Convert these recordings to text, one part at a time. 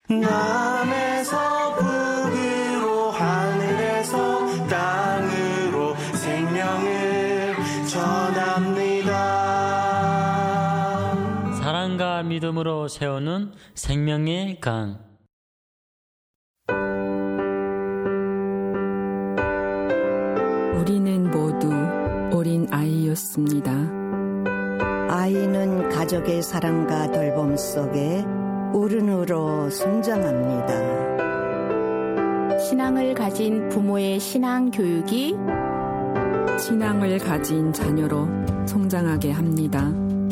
남에서 북으로 하늘에서 땅으로 생명을 전합니다. 사랑과 믿음으로 세우는 생명의 강. 우리는 모두 어린 아이였습니다. 아이는 가족의 사랑과 돌봄 속에 어른으로 성장합니다. 신앙을 가진 부모의 신앙 교육이 신앙을 가진 자녀로 성장하게 합니다.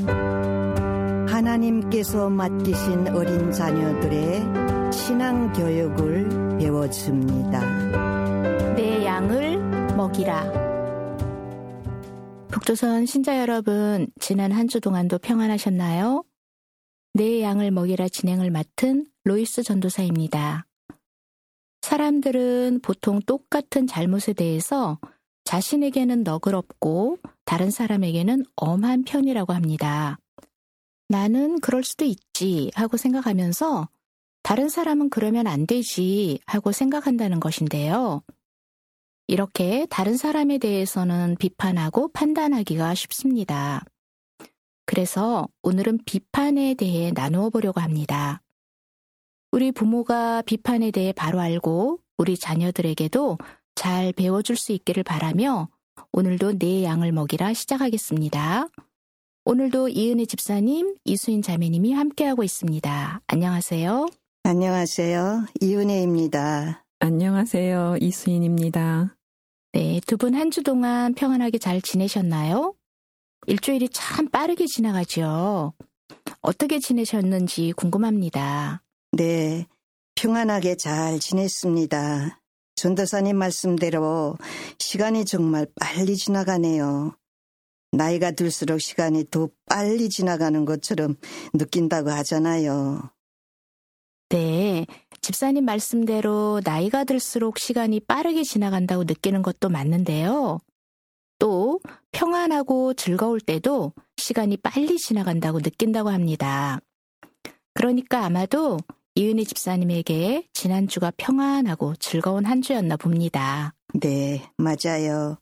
하나님께서 맡기신 어린 자녀들의 신앙 교육을 배워줍니다. 내 양을 먹이라. 북조선 신자 여러분, 지난 한 주 동안도 평안하셨나요? 내 양을 먹이라 진행을 맡은 로이스 전도사입니다. 사람들은 보통 똑같은 잘못에 대해서 자신에게는 너그럽고 다른 사람에게는 엄한 편이라고 합니다. 나는 그럴 수도 있지 하고 생각하면서 다른 사람은 그러면 안 되지 하고 생각한다는 것인데요. 이렇게 다른 사람에 대해서는 비판하고 판단하기가 쉽습니다. 그래서 오늘은 비판에 대해 나누어 보려고 합니다. 우리 부모가 비판에 대해 바로 알고 우리 자녀들에게도 잘 배워줄 수 있기를 바라며 오늘도 내 양을 먹이라 시작하겠습니다. 오늘도 이은혜 집사님, 이수인 자매님이 함께하고 있습니다. 안녕하세요. 안녕하세요. 이은혜입니다. 안녕하세요. 이수인입니다. 네, 두 분 한 주 동안 평안하게 잘 지내셨나요? 일주일이 참 빠르게 지나가죠. 어떻게 지내셨는지 궁금합니다. 네, 평안하게 잘 지냈습니다. 전도사님 말씀대로 시간이 정말 빨리 지나가네요. 나이가 들수록 시간이 더 빨리 지나가는 것처럼 느낀다고 하잖아요. 네, 집사님 말씀대로 나이가 들수록 시간이 빠르게 지나간다고 느끼는 것도 맞는데요. 또 평안하고 즐거울 때도 시간이 빨리 지나간다고 느낀다고 합니다. 그러니까 아마도 이은혜 집사님에게 지난주가 평안하고 즐거운 한 주였나 봅니다. 네, 맞아요.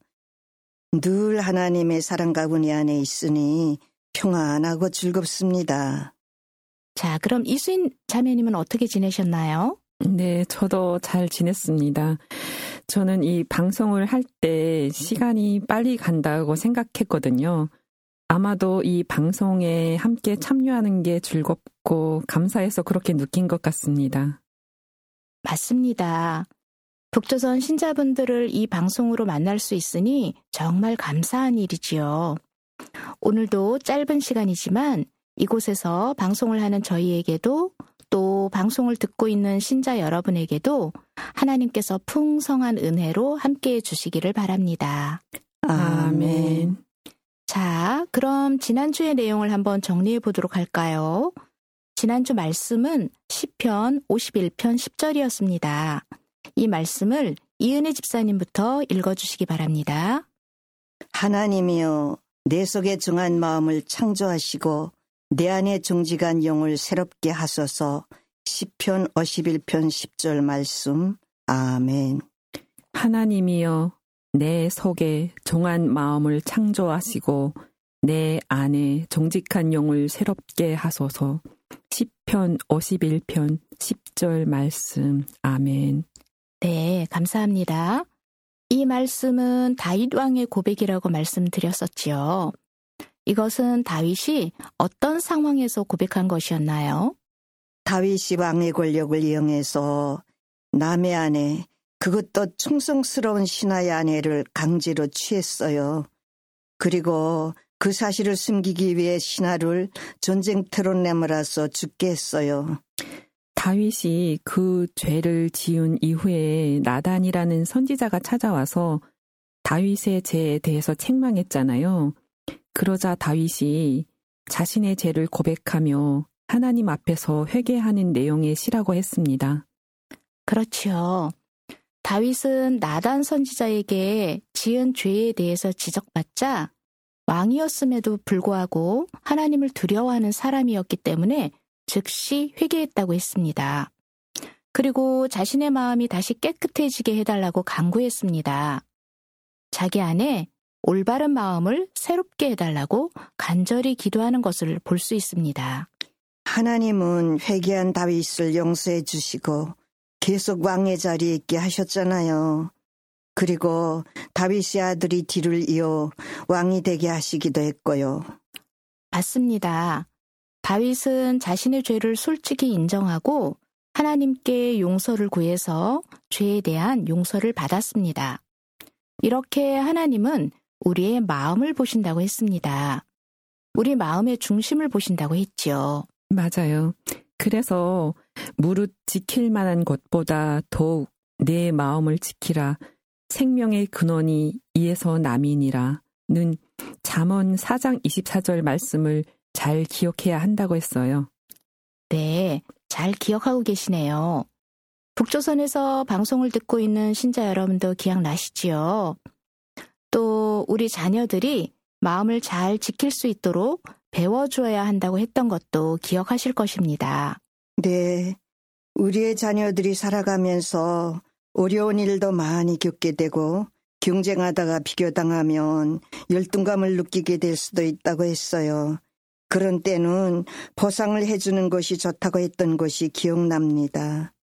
늘 하나님의 사랑과 은혜 안에 있으니 평안하고 즐겁습니다. 자, 그럼 이수인 자매님은 어떻게 지내셨나요? 네, 저도 잘 지냈습니다. 저는 이 방송을 할 때 시간이 빨리 간다고 생각했거든요. 아마도 이 방송에 함께 참여하는 게 즐겁고 감사해서 그렇게 느낀 것 같습니다. 맞습니다. 북조선 신자분들을 이 방송으로 만날 수 있으니 정말 감사한 일이지요. 오늘도 짧은 시간이지만 이곳에서 방송을 하는 저희에게도 또 방송을 듣고 있는 신자 여러분에게도 하나님께서 풍성한 은혜로 함께해 주시기를 바랍니다. 아멘. 자, 그럼 지난주의 내용을 한번 정리해 보도록 할까요? 지난주 말씀은 시편 51편 10절이었습니다. 이 말씀을 이은혜 집사님부터 읽어주시기 바랍니다. 하나님이여, 내 속에 정한 마음을 창조하시고 내 안에 정직한 영을 새롭게 하소서. 시편 51편 10절 말씀. 아멘. 하나님이여, 내 속에 정한 마음을 창조하시고 내 안에 정직한 영을 새롭게 하소서. 시편 51편 10절 말씀. 아멘. 네, 감사합니다. 이 말씀은 다윗 왕의 고백이라고 말씀드렸었지요. 이것은 다윗이 어떤 상황에서 고백한 것이었나요? 다윗이 왕의 권력을 이용해서 남의 아내, 그것도 충성스러운 신하의 아내를 강제로 취했어요. 그리고 그 사실을 숨기기 위해 신하를 전쟁터로 내몰아서 죽게 했어요. 다윗이 그 죄를 지은 이후에 나단이라는 선지자가 찾아와서 다윗의 죄에 대해서 책망했잖아요. 그러자 다윗이 자신의 죄를 고백하며 하나님 앞에서 회개하는 내용의 시라고 했습니다. 그렇지요. 다윗은 나단 선지자에게 지은 죄에 대해서 지적받자 왕이었음에도 불구하고 하나님을 두려워하는 사람이었기 때문에 즉시 회개했다고 했습니다. 그리고 자신의 마음이 다시 깨끗해지게 해달라고 간구했습니다. 자기 안에 올바른 마음을 새롭게 해달라고 간절히 기도하는 것을 볼 수 있습니다. 하나님은 회개한 다윗을 용서해 주시고 계속 왕의 자리에 있게 하셨잖아요. 그리고 다윗의 아들이 뒤를 이어 왕이 되게 하시기도 했고요. 맞습니다. 다윗은 자신의 죄를 솔직히 인정하고 하나님께 용서를 구해서 죄에 대한 용서를 받았습니다. 이렇게 하나님은 우리의 마음을 보신다고 했습니다. 우리 마음의 중심을 보신다고 했지요. 맞아요. 그래서 무릇 지킬 만한 것보다 더욱 내 마음을 지키라. 생명의 근원이 이에서 남이니라는 잠언 4장 24절 말씀을 잘 기억해야 한다고 했어요. 네, 잘 기억하고 계시네요. 북조선에서 방송을 듣고 있는 신자 여러분도 기억나시지요? 또 우리 자녀들이 마음을 잘 지킬 수 있도록 배워주어야 한다고 했던 것도 기억하실 것입니다. 네, 우리의 자녀들이 살아가면서 어려운 일도 많이 겪게 되고 경쟁하다가 비교당하면 열등감을 느끼게 될 수도 있다고 했어요. 그런 때는 보상을 해주는 것이 좋다고 했던 것이 기억납니다.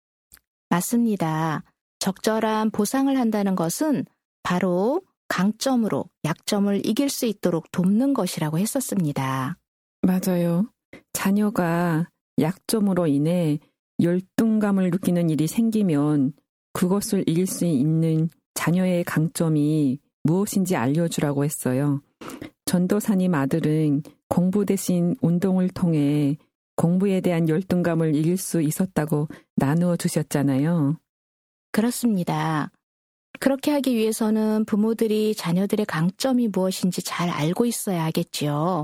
맞습니다. 적절한 보상을 한다는 것은 바로 강점으로 약점을 이길 수 있도록 돕는 것이라고 했었습니다. 맞아요. 자녀가 약점으로 인해 열등감을 느끼는 일이 생기면 그것을 이길 수 있는 자녀의 강점이 무엇인지 알려주라고 했어요. 전도사님 아들은 공부 대신 운동을 통해 공부에 대한 열등감을 이길 수 있었다고 나누어 주셨잖아요. 그렇습니다. 그렇게 하기 위해서는 부모들이 자녀들의 강점이 무엇인지 잘 알고 있어야 하겠지요.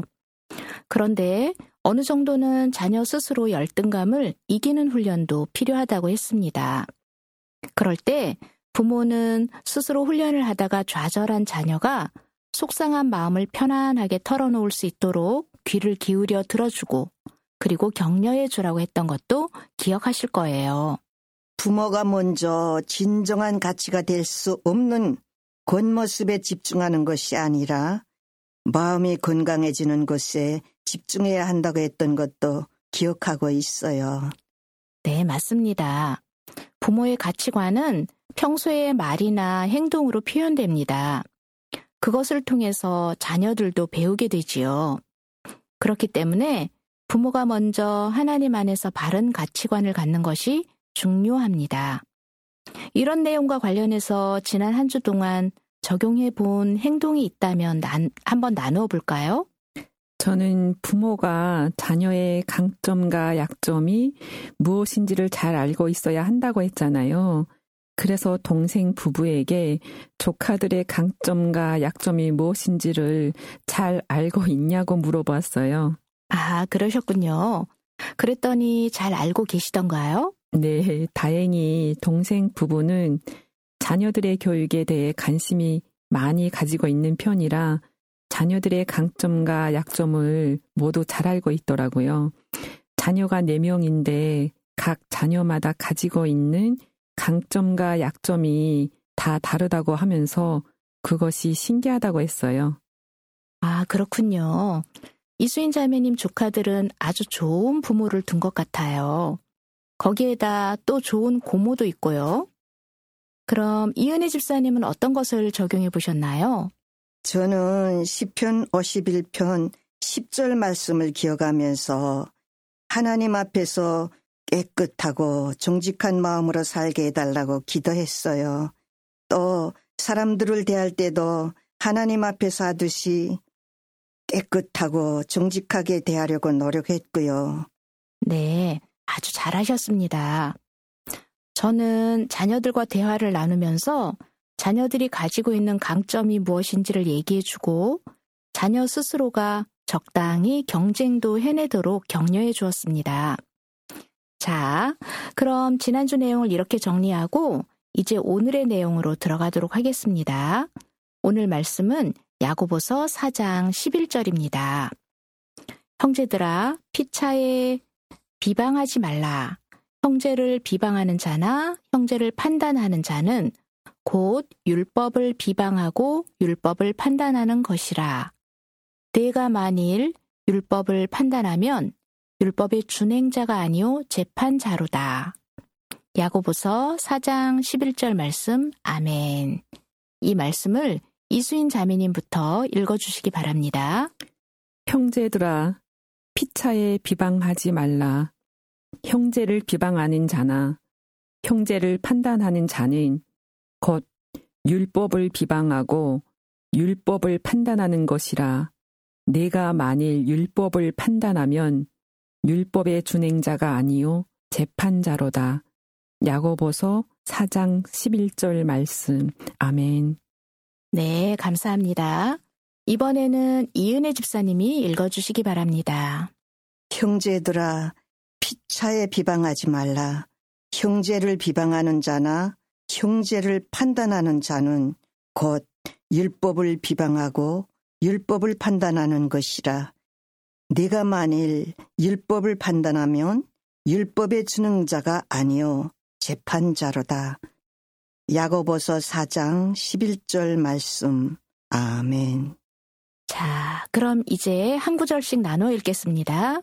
그런데 어느 정도는 자녀 스스로 열등감을 이기는 훈련도 필요하다고 했습니다. 그럴 때 부모는 스스로 훈련을 하다가 좌절한 자녀가 속상한 마음을 편안하게 털어놓을 수 있도록 귀를 기울여 들어주고 그리고 격려해 주라고 했던 것도 기억하실 거예요. 부모가 먼저 진정한 가치가 될 수 없는 겉모습에 집중하는 것이 아니라 마음이 건강해지는 것에 집중해야 한다고 했던 것도 기억하고 있어요. 네, 맞습니다. 부모의 가치관은 평소의 말이나 행동으로 표현됩니다. 그것을 통해서 자녀들도 배우게 되지요. 그렇기 때문에 부모가 먼저 하나님 안에서 바른 가치관을 갖는 것이 중요합니다. 이런 내용과 관련해서 지난 한 주 동안 적용해 본 행동이 있다면 한번 나누어 볼까요? 저는 부모가 자녀의 강점과 약점이 무엇인지를 잘 알고 있어야 한다고 했잖아요. 그래서 동생 부부에게 조카들의 강점과 약점이 무엇인지를 잘 알고 있냐고 물어봤어요. 아, 그러셨군요. 그랬더니 잘 알고 계시던가요? 네, 다행히 동생 부부는 자녀들의 교육에 대해 관심이 많이 가지고 있는 편이라 자녀들의 강점과 약점을 모두 잘 알고 있더라고요. 자녀가 4명인데 각 자녀마다 가지고 있는 강점과 약점이 다 다르다고 하면서 그것이 신기하다고 했어요. 아, 그렇군요. 이수인 자매님 조카들은 아주 좋은 부모를 둔 것 같아요. 거기에다 또 좋은 고모도 있고요. 그럼 이은혜 집사님은 어떤 것을 적용해 보셨나요? 저는 시편 51편 10절 말씀을 기억하면서 하나님 앞에서 깨끗하고 정직한 마음으로 살게 해달라고 기도했어요. 또 사람들을 대할 때도 하나님 앞에서 하듯이 깨끗하고 정직하게 대하려고 노력했고요. 네, 아주 잘하셨습니다. 저는 자녀들과 대화를 나누면서 자녀들이 가지고 있는 강점이 무엇인지를 얘기해주고 자녀 스스로가 적당히 경쟁도 해내도록 격려해 주었습니다. 자, 그럼 지난주 내용을 이렇게 정리하고 이제 오늘의 내용으로 들어가도록 하겠습니다. 오늘 말씀은 야고보서 4장 11절입니다. 형제들아, 피차에 비방하지 말라. 형제를 비방하는 자나 형제를 판단하는 자는 곧 율법을 비방하고 율법을 판단하는 것이라. 내가 만일 율법을 판단하면 율법의 준행자가 아니요 재판자로다. 야고보서 4장 11절 말씀. 아멘. 이 말씀을 이수인 자매님부터 읽어주시기 바랍니다. 형제들아, 피차에 비방하지 말라. 형제를 비방하는 자나 형제를 판단하는 자는 곧 율법을 비방하고 율법을 판단하는 것이라. 내가 만일 율법을 판단하면 율법의 준행자가 아니요 재판자로다. 야고보서 4장 11절 말씀. 아멘. 네, 감사합니다. 이번에는 이은혜 집사님이 읽어주시기 바랍니다. 형제들아, 피차에 비방하지 말라. 형제를 비방하는 자나 형제를 판단하는 자는 곧 율법을 비방하고 율법을 판단하는 것이라. 네가 만일 율법을 판단하면 율법의 준행자가 아니요 재판자로다. 야고보서 4장 11절 말씀. 아멘. 자, 그럼 이제 한 구절씩 나눠 읽겠습니다.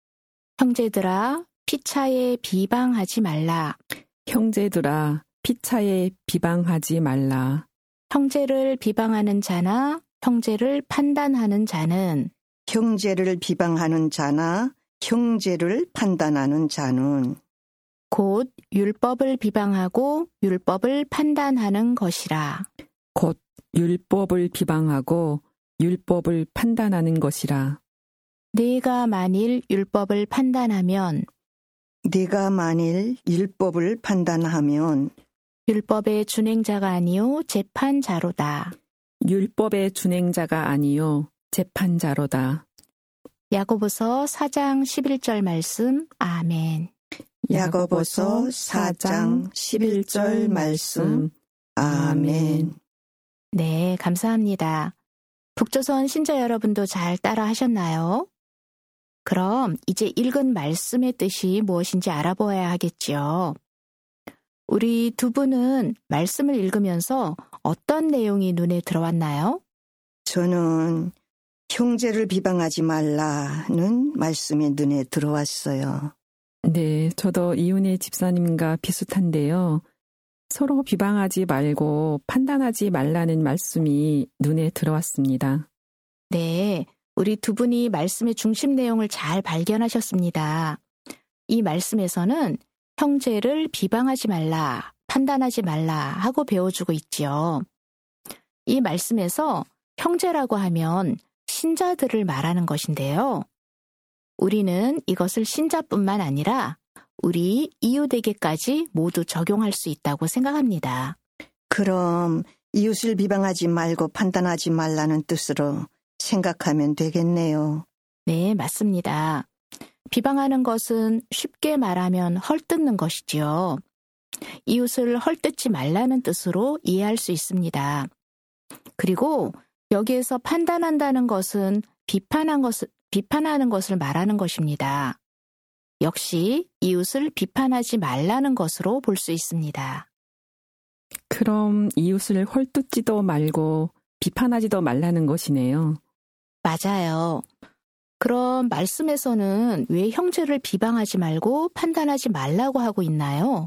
형제들아, 피차에 비방하지 말라. 형제들아, 피차에 비방하지 말라. 형제를 비방하는 자나 형제를 판단하는 자는 형제를 비방하는 자나 형제를 판단하는 자는 곧 율법을 비방하고 율법을 판단하는 것이라. 곧 율법을 비방하고 율법을 판단하는 것이라. 네가 만일 율법을 판단하면 네가 만일 율법을 판단하면 율법의 준행자가 아니요 재판자로다. 율법의 준행자가 아니요 재판자로다. 야고보서 4장 11절 말씀. 아멘. 야고보서 4장 11절 말씀. 아멘. 네, 감사합니다. 북조선 신자 여러분도 잘 따라 하셨나요? 그럼 이제 읽은 말씀의 뜻이 무엇인지 알아보아야 하겠지요. 우리 두 분은 말씀을 읽으면서 어떤 내용이 눈에 들어왔나요? 저는 형제를 비방하지 말라는 말씀이 눈에 들어왔어요. 네, 저도 이은혜 집사님과 비슷한데요. 서로 비방하지 말고 판단하지 말라는 말씀이 눈에 들어왔습니다. 네, 우리 두 분이 말씀의 중심 내용을 잘 발견하셨습니다. 이 말씀에서는 형제를 비방하지 말라, 판단하지 말라 하고 배워주고 있지요. 이 말씀에서 형제라고 하면 신자들을 말하는 것인데요. 우리는 이것을 신자뿐만 아니라 우리 이웃에게까지 모두 적용할 수 있다고 생각합니다. 그럼 이웃을 비방하지 말고 판단하지 말라는 뜻으로 생각하면 되겠네요. 네, 맞습니다. 비방하는 것은 쉽게 말하면 헐뜯는 것이지요. 이웃을 헐뜯지 말라는 뜻으로 이해할 수 있습니다. 그리고 여기에서 판단한다는 것은 비판하는 것을 말하는 것입니다. 역시 이웃을 비판하지 말라는 것으로 볼 수 있습니다. 그럼 이웃을 헐뜯지도 말고 비판하지도 말라는 것이네요. 맞아요. 그럼 말씀에서는 왜 형제를 비방하지 말고 판단하지 말라고 하고 있나요?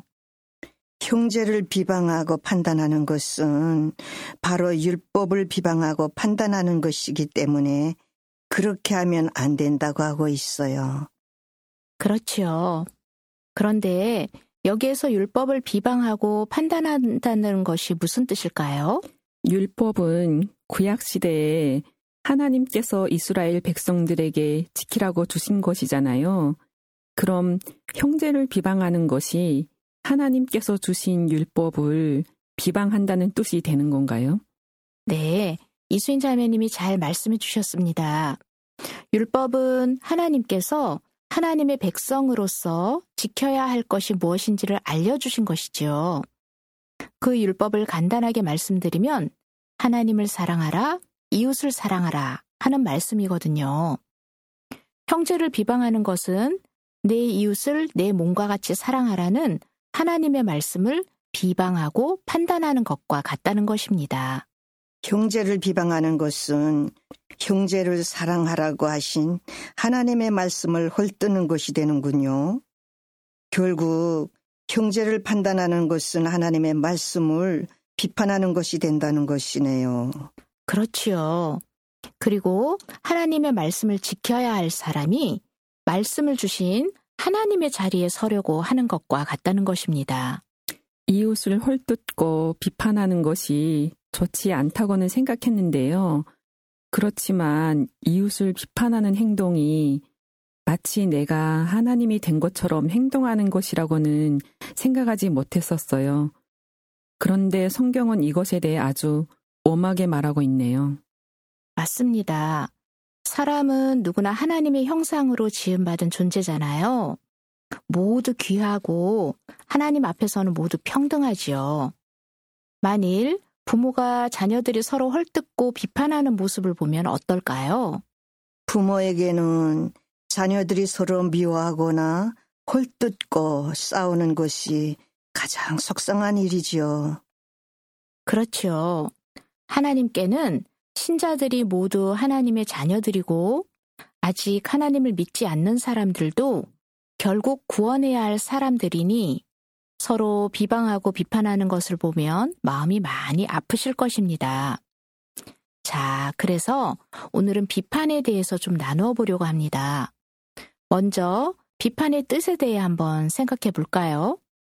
형제를 비방하고 판단하는 것은 바로 율법을 비방하고 판단하는 것이기 때문에 그렇게 하면 안 된다고 하고 있어요. 그렇지요. 그런데 여기에서 율법을 비방하고 판단한다는 것이 무슨 뜻일까요? 율법은 구약시대에 하나님께서 이스라엘 백성들에게 지키라고 주신 것이잖아요. 그럼 형제를 비방하는 것이 하나님께서 주신 율법을 비방한다는 뜻이 되는 건가요? 네, 이수인 자매님이 잘 말씀해 주셨습니다. 율법은 하나님께서 하나님의 백성으로서 지켜야 할 것이 무엇인지를 알려주신 것이지요. 그 율법을 간단하게 말씀드리면 하나님을 사랑하라, 이웃을 사랑하라 하는 말씀이거든요. 형제를 비방하는 것은 내 이웃을 내 몸과 같이 사랑하라는 하나님의 말씀을 비방하고 판단하는 것과 같다는 것입니다. 형제를 비방하는 것은 형제를 사랑하라고 하신 하나님의 말씀을 헐뜯는 것이 되는군요. 결국 형제를 판단하는 것은 하나님의 말씀을 비판하는 것이 된다는 것이네요. 그렇지요. 그리고 하나님의 말씀을 지켜야 할 사람이 말씀을 주신 하나님의 자리에 서려고 하는 것과 같다는 것입니다. 이웃을 헐뜯고 비판하는 것이 좋지 않다고는 생각했는데요. 그렇지만 이웃을 비판하는 행동이 마치 내가 하나님이 된 것처럼 행동하는 것이라고는 생각하지 못했었어요. 그런데 성경은 이것에 대해 아주 엄하게 말하고 있네요. 맞습니다. 사람은 누구나 하나님의 형상으로 지음받은 존재잖아요. 모두 귀하고 하나님 앞에서는 모두 평등하지요. 만일 부모가 자녀들이 서로 헐뜯고 비판하는 모습을 보면 어떨까요? 부모에게는 자녀들이 서로 미워하거나 헐뜯고 싸우는 것이 가장 속상한 일이지요. 그렇죠. 하나님께는 신자들이 모두 하나님의 자녀들이고 아직 하나님을 믿지 않는 사람들도 결국 구원해야 할 사람들이니 서로 비방하고 비판하는 것을 보면 마음이 많이 아프실 것입니다. 자, 그래서 오늘은 비판에 대해서 좀 나누어 보려고 합니다. 먼저 비판의 뜻에 대해 한번 생각해 볼까요?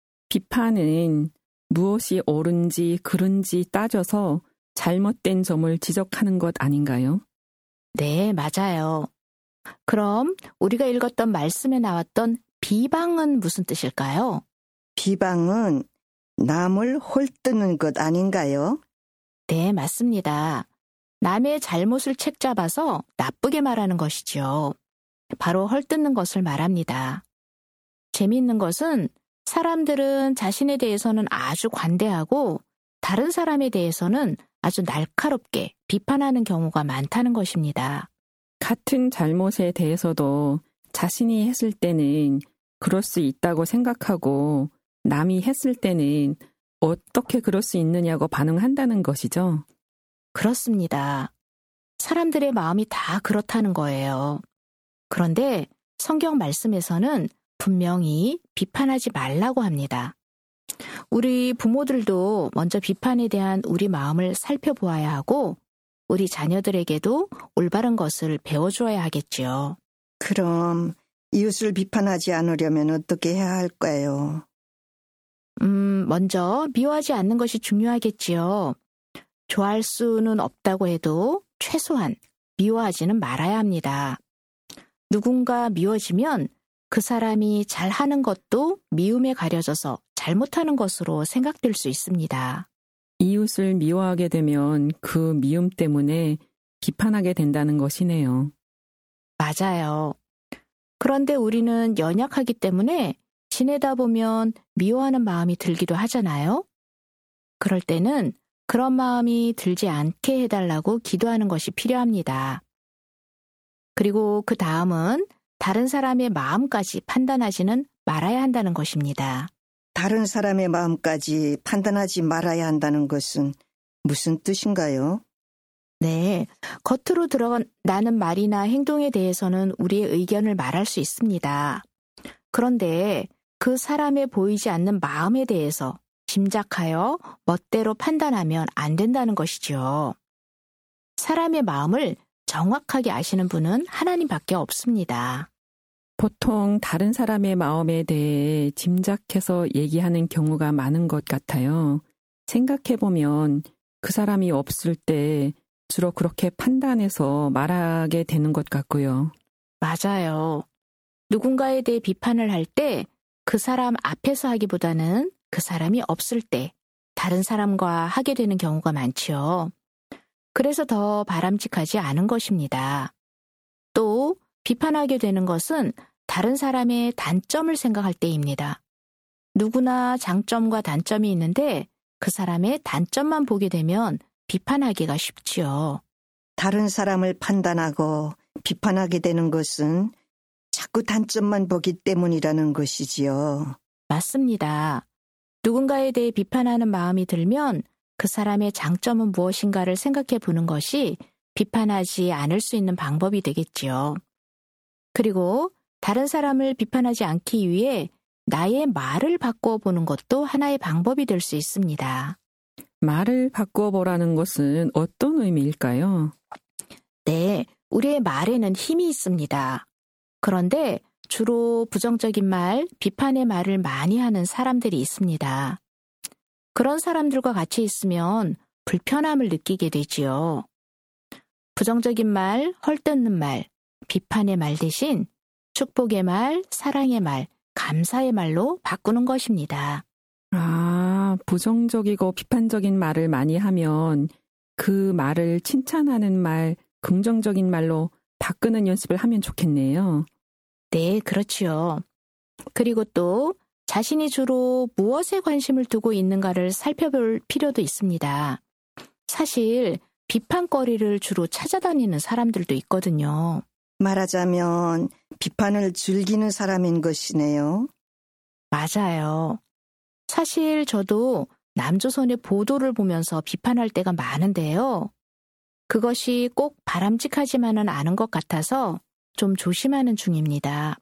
비판은 무엇이 옳은지 그른지 따져서 잘못된 점을 지적하는 것 아닌가요? 네, 맞아요. 그럼 우리가 읽었던 말씀에 나왔던 비방은 무슨 뜻일까요? 비방은 남을 헐뜯는 것 아닌가요? 네, 맞습니다. 남의 잘못을 책잡아서 나쁘게 말하는 것이죠. 바로 헐뜯는 것을 말합니다. 재미있는 것은 사람들은 자신에 대해서는 아주 관대하고 다른 사람에 대해서는 아주 날카롭게 비판하는 경우가 많다는 것입니다. 같은 잘못에 대해서도 자신이 했을 때는 그럴 수 있다고 생각하고 남이 했을 때는 어떻게 그럴 수 있느냐고 반응한다는 것이죠. 그렇습니다. 사람들의 마음이 다 그렇다는 거예요. 그런데 성경 말씀에서는 분명히 비판하지 말라고 합니다. 우리 부모들도 먼저 비판에 대한 우리 마음을 살펴보아야 하고 우리 자녀들에게도 올바른 것을 배워줘야 하겠지요. 그럼 이웃을 비판하지 않으려면 어떻게 해야 할까요? 먼저 미워하지 않는 것이 중요하겠지요. 좋아할 수는 없다고 해도 최소한 미워하지는 말아야 합니다. 누군가 미워지면 그 사람이 잘하는 것도 미움에 가려져서 잘못하는 것으로 생각될 수 있습니다. 이웃을 미워하게 되면 그 미움 때문에 비판하게 된다는 것이네요. 맞아요. 그런데 우리는 연약하기 때문에 지내다 보면 미워하는 마음이 들기도 하잖아요. 그럴 때는 그런 마음이 들지 않게 해달라고 기도하는 것이 필요합니다. 그리고 그 다음은 다른 사람의 마음까지 판단하지는 말아야 한다는 것입니다. 다른 사람의 마음까지 판단하지 말아야 한다는 것은 무슨 뜻인가요? 네, 겉으로 드러나는 말이나 행동에 대해서는 우리의 의견을 말할 수 있습니다. 그런데 그 사람의 보이지 않는 마음에 대해서 짐작하여 멋대로 판단하면 안 된다는 것이죠. 사람의 마음을 정확하게 아시는 분은 하나님밖에 없습니다. 보통 다른 사람의 마음에 대해 짐작해서 얘기하는 경우가 많은 것 같아요. 생각해보면 그 사람이 없을 때 주로 그렇게 판단해서 말하게 되는 것 같고요. 맞아요. 누군가에 대해 비판을 할 때 그 사람 앞에서 하기보다는 그 사람이 없을 때 다른 사람과 하게 되는 경우가 많지요. 그래서 더 바람직하지 않은 것입니다. 또 비판하게 되는 것은 다른 사람의 단점을 생각할 때입니다. 누구나 장점과 단점이 있는데 그 사람의 단점만 보게 되면 비판하기가 쉽지요. 다른 사람을 판단하고 비판하게 되는 것은 자꾸 단점만 보기 때문이라는 것이지요. 맞습니다. 누군가에 대해 비판하는 마음이 들면 그 사람의 장점은 무엇인가를 생각해 보는 것이 비판하지 않을 수 있는 방법이 되겠지요. 그리고 다른 사람을 비판하지 않기 위해 나의 말을 바꾸어 보는 것도 하나의 방법이 될 수 있습니다. 말을 바꾸어 보라는 것은 어떤 의미일까요? 네, 우리의 말에는 힘이 있습니다. 그런데 주로 부정적인 말, 비판의 말을 많이 하는 사람들이 있습니다. 그런 사람들과 같이 있으면 불편함을 느끼게 되지요. 부정적인 말, 헐뜯는 말, 비판의 말 대신 축복의 말, 사랑의 말, 감사의 말로 바꾸는 것입니다. 아, 부정적이고 비판적인 말을 많이 하면 그 말을 칭찬하는 말, 긍정적인 말로 바꾸는 연습을 하면 좋겠네요. 네, 그렇지요. 그리고 또 자신이 주로 무엇에 관심을 두고 있는가를 살펴볼 필요도 있습니다. 사실 비판거리를 주로 찾아다니는 사람들도 있거든요. 말하자면 비판을 즐기는 사람인 것이네요. 맞아요. 사실 저도 남조선의 보도를 보면서 비판할 때가 많은데요. 그것이 꼭 바람직하지만은 않은 것 같아서 좀 조심하는 중입니다.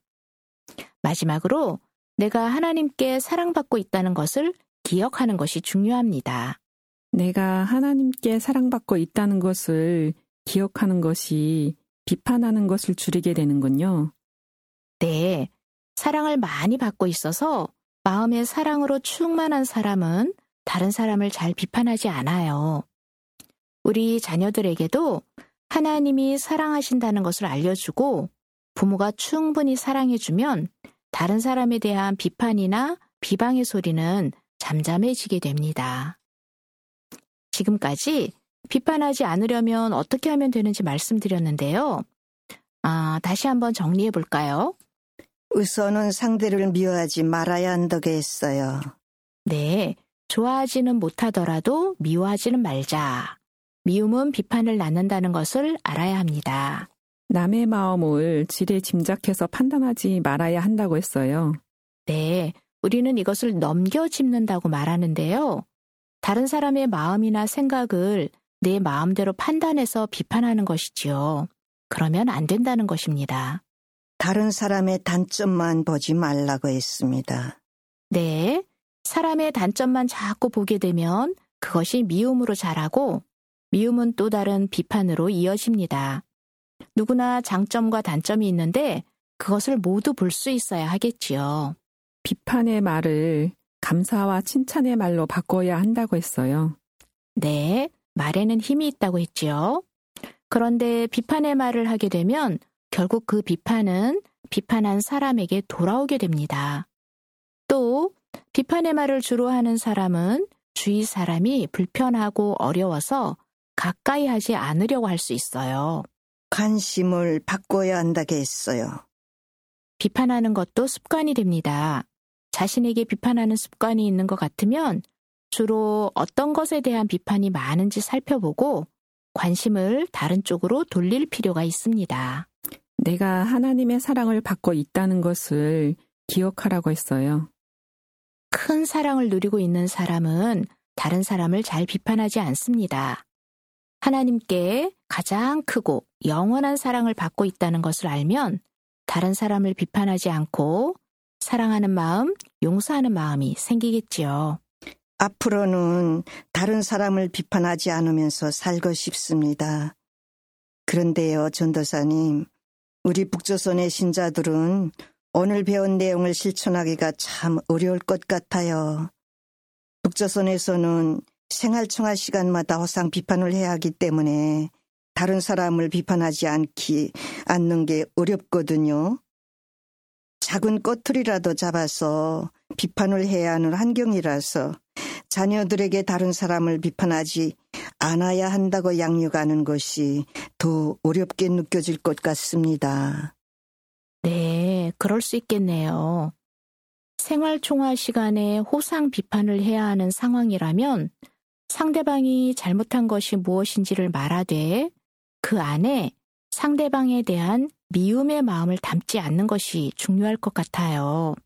마지막으로 내가 하나님께 사랑받고 있다는 것을 기억하는 것이 중요합니다. 내가 하나님께 사랑받고 있다는 것을 기억하는 것이 비판하는 것을 줄이게 되는군요. 네, 사랑을 많이 받고 있어서 마음의 사랑으로 충만한 사람은 다른 사람을 잘 비판하지 않아요. 우리 자녀들에게도 하나님이 사랑하신다는 것을 알려주고 부모가 충분히 사랑해주면 다른 사람에 대한 비판이나 비방의 소리는 잠잠해지게 됩니다. 지금까지 비판하지 않으려면 어떻게 하면 되는지 말씀드렸는데요. 다시 한번 정리해 볼까요? 우선은 상대를 미워하지 말아야 한다고 했어요. 네, 좋아하지는 못하더라도 미워하지는 말자. 미움은 비판을 낳는다는 것을 알아야 합니다. 남의 마음을 지레 짐작해서 판단하지 말아야 한다고 했어요. 네, 우리는 이것을 넘겨짚는다고 말하는데요. 다른 사람의 마음이나 생각을 내 마음대로 판단해서 비판하는 것이지요. 그러면 안 된다는 것입니다. 다른 사람의 단점만 보지 말라고 했습니다. 네, 사람의 단점만 자꾸 보게 되면 그것이 미움으로 자라고 미움은 또 다른 비판으로 이어집니다. 누구나 장점과 단점이 있는데 그것을 모두 볼 수 있어야 하겠지요. 비판의 말을 감사와 칭찬의 말로 바꿔야 한다고 했어요. 네, 말에는 힘이 있다고 했지요. 그런데 비판의 말을 하게 되면 결국 그 비판은 비판한 사람에게 돌아오게 됩니다. 또 비판의 말을 주로 하는 사람은 주위 사람이 불편하고 어려워서 가까이 하지 않으려고 할 수 있어요. 관심을 바꿔야 한다고 했어요. 비판하는 것도 습관이 됩니다. 자신에게 비판하는 습관이 있는 것 같으면 주로 어떤 것에 대한 비판이 많은지 살펴보고 관심을 다른 쪽으로 돌릴 필요가 있습니다. 내가 하나님의 사랑을 받고 있다는 것을 기억하라고 했어요. 큰 사랑을 누리고 있는 사람은 다른 사람을 잘 비판하지 않습니다. 하나님께 가장 크고 영원한 사랑을 받고 있다는 것을 알면 다른 사람을 비판하지 않고 사랑하는 마음, 용서하는 마음이 생기겠지요. 앞으로는 다른 사람을 비판하지 않으면서 살고 싶습니다. 그런데요, 전도사님, 우리 북조선의 신자들은 오늘 배운 내용을 실천하기가 참 어려울 것 같아요. 북조선에서는 생활청화 시간마다 허상 비판을 해야 하기 때문에 다른 사람을 비판하지 않는 게 어렵거든요. 작은 꼬투리라도 잡아서 비판을 해야 하는 환경이라서 자녀들에게 다른 사람을 비판하지 않아야 한다고 양육하는 것이 더 어렵게 느껴질 것 같습니다. 네, 그럴 수 있겠네요. 생활총화 시간에 호상 비판을 해야 하는 상황이라면 상대방이 잘못한 것이 무엇인지를 말하되 그 안에 상대방에 대한 미움의 마음을 담지 않는 것이 중요할 것 같아요.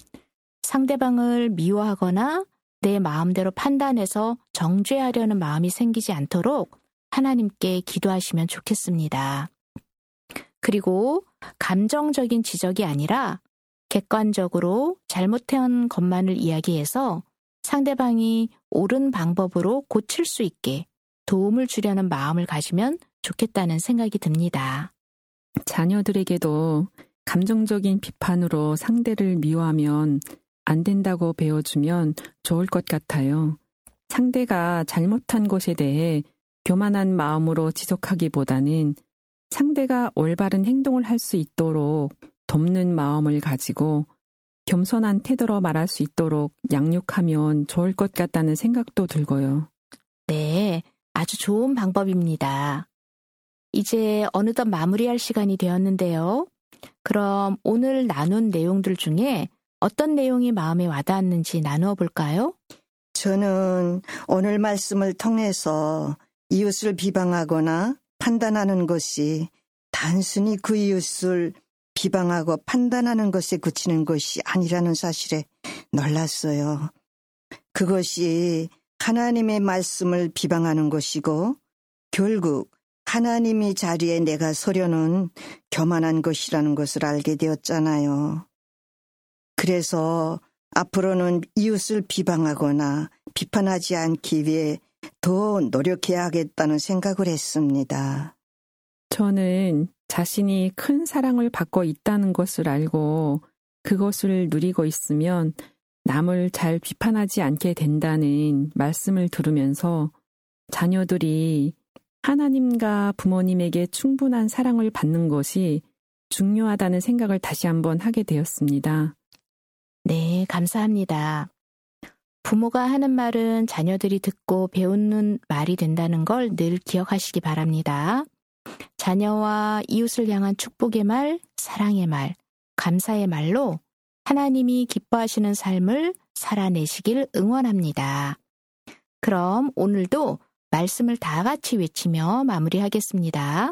상대방을 미워하거나 내 마음대로 판단해서 정죄하려는 마음이 생기지 않도록 하나님께 기도하시면 좋겠습니다. 그리고 감정적인 지적이 아니라 객관적으로 잘못한 것만을 이야기해서 상대방이 옳은 방법으로 고칠 수 있게 도움을 주려는 마음을 가지면 좋겠다는 생각이 듭니다. 자녀들에게도 감정적인 비판으로 상대를 미워하면 안 된다고 배워주면 좋을 것 같아요. 상대가 잘못한 것에 대해 교만한 마음으로 지적하기보다는 상대가 올바른 행동을 할 수 있도록 돕는 마음을 가지고 겸손한 태도로 말할 수 있도록 양육하면 좋을 것 같다는 생각도 들고요. 네, 아주 좋은 방법입니다. 이제 어느덧 마무리할 시간이 되었는데요. 그럼 오늘 나눈 내용들 중에 어떤 내용이 마음에 와닿았는지 나누어 볼까요? 저는 오늘 말씀을 통해서 이웃을 비방하거나 판단하는 것이 단순히 그 이웃을 비방하고 판단하는 것에 그치는 것이 아니라는 사실에 놀랐어요. 그것이 하나님의 말씀을 비방하는 것이고 결국 하나님이 자리에 내가 서려는 교만한 것이라는 것을 알게 되었잖아요. 그래서 앞으로는 이웃을 비방하거나 비판하지 않기 위해 더 노력해야겠다는 생각을 했습니다. 저는 자신이 큰 사랑을 받고 있다는 것을 알고 그것을 누리고 있으면 남을 잘 비판하지 않게 된다는 말씀을 들으면서 자녀들이 하나님과 부모님에게 충분한 사랑을 받는 것이 중요하다는 생각을 다시 한번 하게 되었습니다. 네, 감사합니다. 부모가 하는 말은 자녀들이 듣고 배우는 말이 된다는 걸 늘 기억하시기 바랍니다. 자녀와 이웃을 향한 축복의 말, 사랑의 말, 감사의 말로 하나님이 기뻐하시는 삶을 살아내시길 응원합니다. 그럼 오늘도 말씀을 다 같이 외치며 마무리하겠습니다.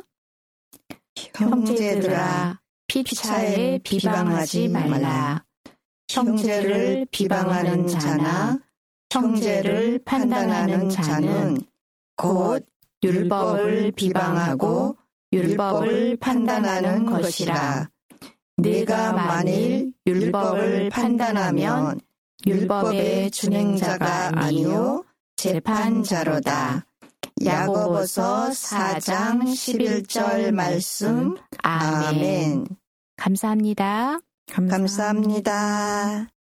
형제들아, 피차에 비방하지 말라. 형제를 비방하는 자나 형제를 판단하는 자는 곧 율법을 비방하고 율법을 판단하는 것이라. 네가 만일 율법을 판단하면 율법의 준행자가 아니요 재판자로다. 야고보서 4장 11절 말씀. 아멘. 감사합니다. 감사합니다.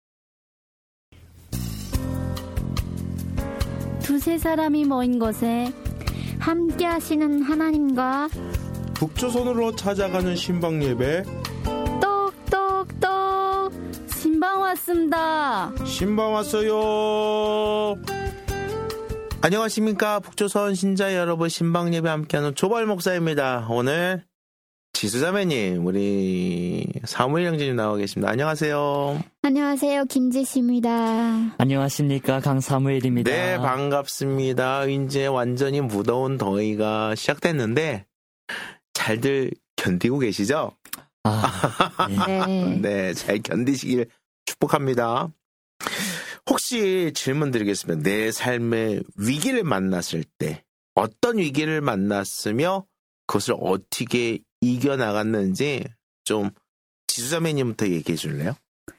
두세 사람이 모인 곳에 함께 하시는 하나님과 북조선으로 찾아가는 신방 예배. 똑똑똑 신방 왔습니다. 신방 왔어요. 안녕하십니까. 북조선 신자 여러분, 신방 예배 함께하는 조발 목사입니다. 오늘 지수자매님, 우리 사무엘 형제님 나와 계십니다. 안녕하세요. 안녕하세요. 김지수입니다. 안녕하십니까. 강사무엘입니다. 네, 반갑습니다. 이제 완전히 무더운 더위가 시작됐는데 잘들 견디고 계시죠? 네. 네, 잘 견디시길 축복합니다. 혹시 질문 드리겠습니다. 내 삶의 위기를 만났을 때 어떤 위기를 만났으며 그것을 어떻게 이겨나갔는지 좀 지수자매님부터 얘기해 줄래요?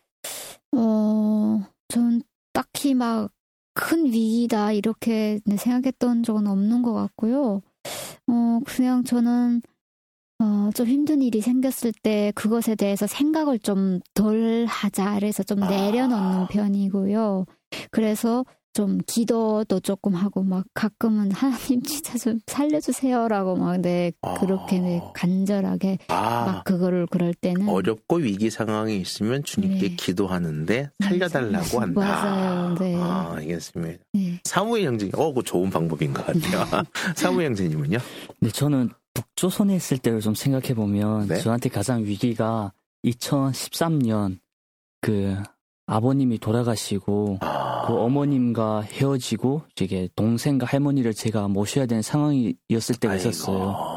전 딱히 막 큰 위기다 이렇게 생각했던 적은 없는 것 같고요. 그냥 저는 좀 힘든 일이 생겼을 때 그것에 대해서 생각을 좀 덜 하자 그래서 좀 내려놓는 편이고요. 그래서 좀 기도도 조금 하고 막 가끔은 하나님 진짜 좀 살려주세요라고 막 그렇게 간절하게 막 그거를 그럴 때는 어렵고 위기 상황이 있으면 주님께 네. 기도하는데 살려달라고 한다. 맞아요. 네. 알겠습니다. 네. 사무엘 형제님, 그거 좋은 방법인 것 같아요. 사무엘 형제님은요? 네, 저는 북조선에 있을 때를 좀 생각해보면 네? 저한테 가장 위기가 2013년 아버님이 돌아가시고 그 어머님과 헤어지고 이게 동생과 할머니를 제가 모셔야 되는 상황이었을 때가 있었어요.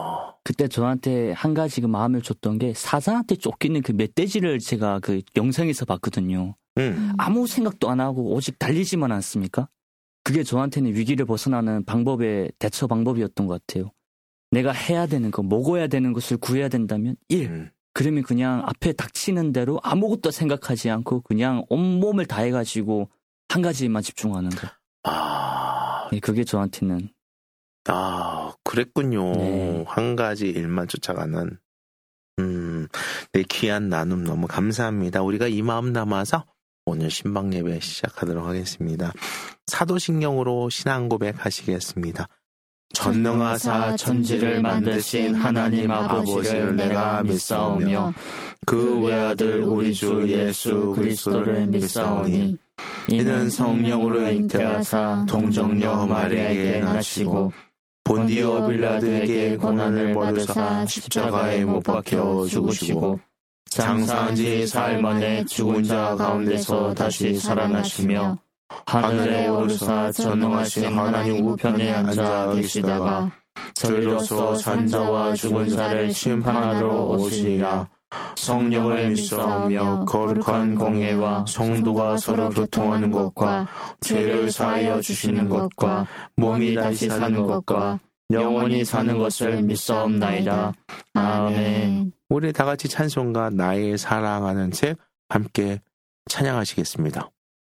그때 저한테 한 가지 그 마음을 줬던 게 사자한테 쫓기는 그 멧돼지를 제가 그 영상에서 봤거든요. 아무 생각도 안 하고 오직 달리지만 않습니까? 그게 저한테는 위기를 벗어나는 방법의 대처 방법이었던 것 같아요. 내가 해야 되는 거, 먹어야 되는 것을 구해야 된다면 1. 그러면 그냥 앞에 닥치는 대로 아무것도 생각하지 않고 그냥 온몸을 다해가지고 한 가지만 집중하는 거. 네, 그게 저한테는. 그랬군요. 네. 한 가지 일만 쫓아가는. 네, 귀한 나눔 너무 감사합니다. 우리가 이 마음 담아서 오늘 신방 예배 시작하도록 하겠습니다. 사도신경으로 신앙 고백하시겠습니다. 전능하사 천지를 만드신 하나님 아버지를 내가 믿사오며 그 외아들 우리 주 예수 그리스도를 믿사오니 이는 성령으로 잉태하사 동정녀 마리아에게 나시고 본디오 빌라드에게 고난을 받으사 십자가에 못 박혀 죽으시고 장사한 지 사흘 만에 죽은 자 가운데서 다시 살아나시며 하늘에 오르사 전능하신 하나님 우편에 앉아 계시다가 저리로서 산 자와 죽은 자를 심판하러 오시리라. 성령을 믿사오며 거룩한 공예와 성도가 서로 교통하는 것과 죄를 사하여 주시는 것과 몸이 다시 사는 것과 영원히 사는 것을 믿사옵나이다. 아멘. 우리 다 같이 찬송가 나의 사랑하는 책 함께 찬양하시겠습니다.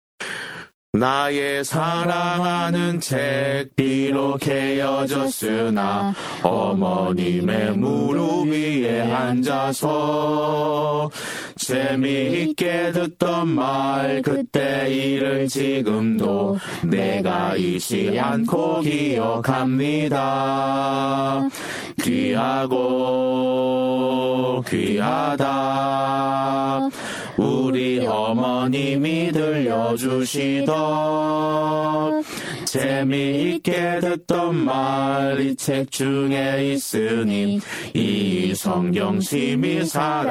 나의 사랑하는 책 비록 헤어졌으나 어머님의 무릎 위에 앉아서 재미있게 듣던 말 그때 일을 지금도 내가 잊지 않고 기억합니다. 귀하고 귀하다 우리 어머님이 들려주시던 재미있게 듣던 말 이 책 중에 있으니 이 성경 심히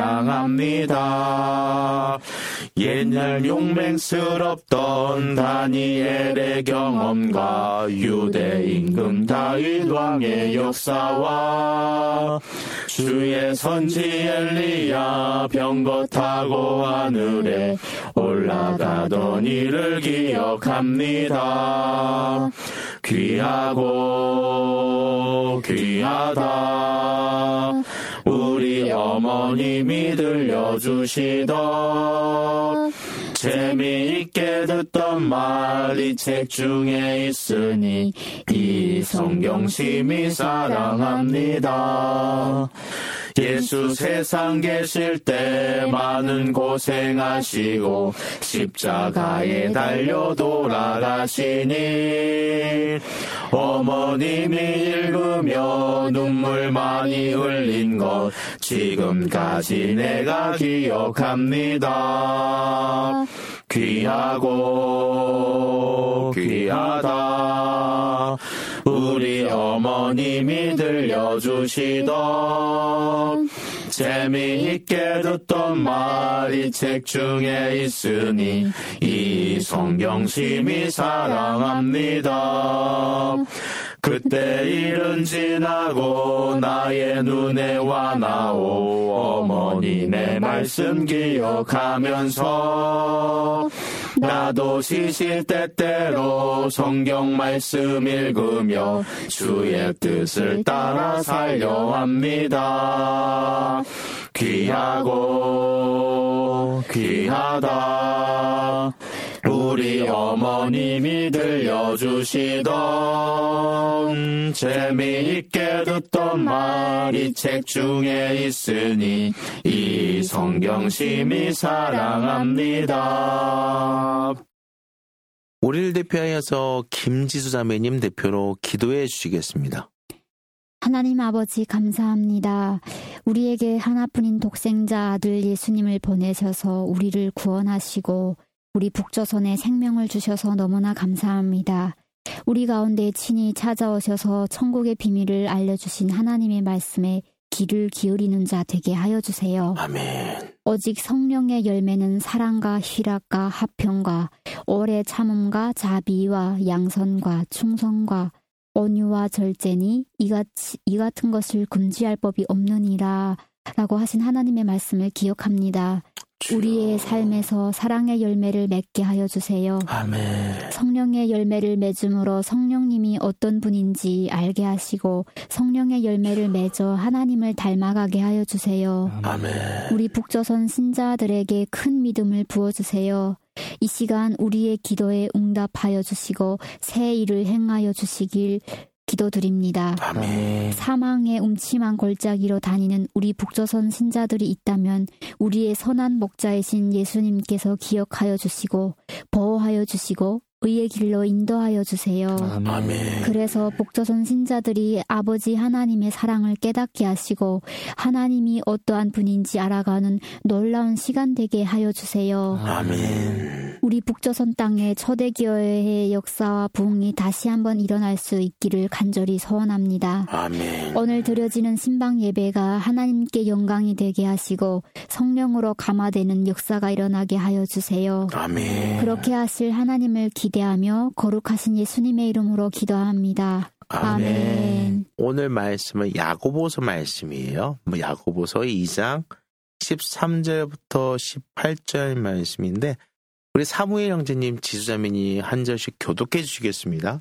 사랑합니다. 옛날 용맹스럽던 다니엘의 경험과 유대 임금 다윗 왕의 역사와 주의 선지 엘리야 병거 타고 하늘에 올라가던 일을 기억합니다. 귀하고 귀하다 우리 어머님이 들려주시던 재미있게 듣던 말 이 책 중에 있으니 이 성경 심히 사랑합니다. 예수 세상 계실 때 많은 고생하시고 십자가에 달려 돌아가시니 어머님이 읽으며 눈물 많이 흘린 것 지금까지 내가 기억합니다. 귀하고 귀하다 우리 어머님이 들려주시던 재미있게 듣던 말 이 책 중에 있으니 이 성경 심히 사랑합니다. 그때 일은 지나고 나의 눈에 와나오 어머님의 말씀 기억하면서 나도 시시때때로 성경 말씀 읽으며 주의 뜻을 따라 살려 합니다. 귀하고 귀하다 우리 어머님이 들려주시던 재미있게 듣던 말 이 책 중에 있으니 이 성경 심히 사랑합니다. 우리를 대표하여서 김지수 자매님 대표로 기도해 주시겠습니다. 하나님 아버지 감사합니다. 우리에게 하나뿐인 독생자 아들 예수님을 보내셔서 우리를 구원하시고 우리 북조선에 생명을 주셔서 너무나 감사합니다. 우리 가운데 친히 찾아오셔서 천국의 비밀을 알려주신 하나님의 말씀에 귀를 기울이는 자 되게 하여 주세요. 아멘. 오직 성령의 열매는 사랑과 희락과 화평과 오래 참음과 자비와 양선과 충성과 온유와 절제니 이 같은 것을 금지할 법이 없느니라 라고 하신 하나님의 말씀을 기억합니다. 우리의 삶에서 사랑의 열매를 맺게 하여 주세요. 아멘. 성령의 열매를 맺음으로 성령님이 어떤 분인지 알게 하시고 성령의 열매를 맺어 하나님을 닮아가게 하여 주세요. 아멘. 우리 북조선 신자들에게 큰 믿음을 부어주세요. 이 시간 우리의 기도에 응답하여 주시고 새 일을 행하여 주시길 기도드립니다. 아멘. 사망의 음침한 골짜기로 다니는 우리 북조선 신자들이 있다면 우리의 선한 목자이신 예수님께서 기억하여 주시고 보호하여 주시고 의의 길로 인도하여 주세요. 아멘. 그래서 북조선 신자들이 아버지 하나님의 사랑을 깨닫게 하시고 하나님이 어떠한 분인지 알아가는 놀라운 시간 되게 하여 주세요. 아멘. 우리 북조선 땅의 초대교회의 역사와 부흥이 다시 한번 일어날 수 있기를 간절히 소원합니다. 아멘. 오늘 드려지는 신방 예배가 하나님께 영광이 되게 하시고 성령으로 감화되는 역사가 일어나게 하여 주세요. 아멘. 그렇게 하실 하나님을 기대하며 거룩하신 예수님의 이름으로 기도합니다. 아멘. 오늘 말씀은 야고보서 말씀이에요. 야고보서 2장 13절부터 18절 말씀인데 우리 사무엘 형제님, 지수자매니 한 절씩 교독해 주시겠습니다.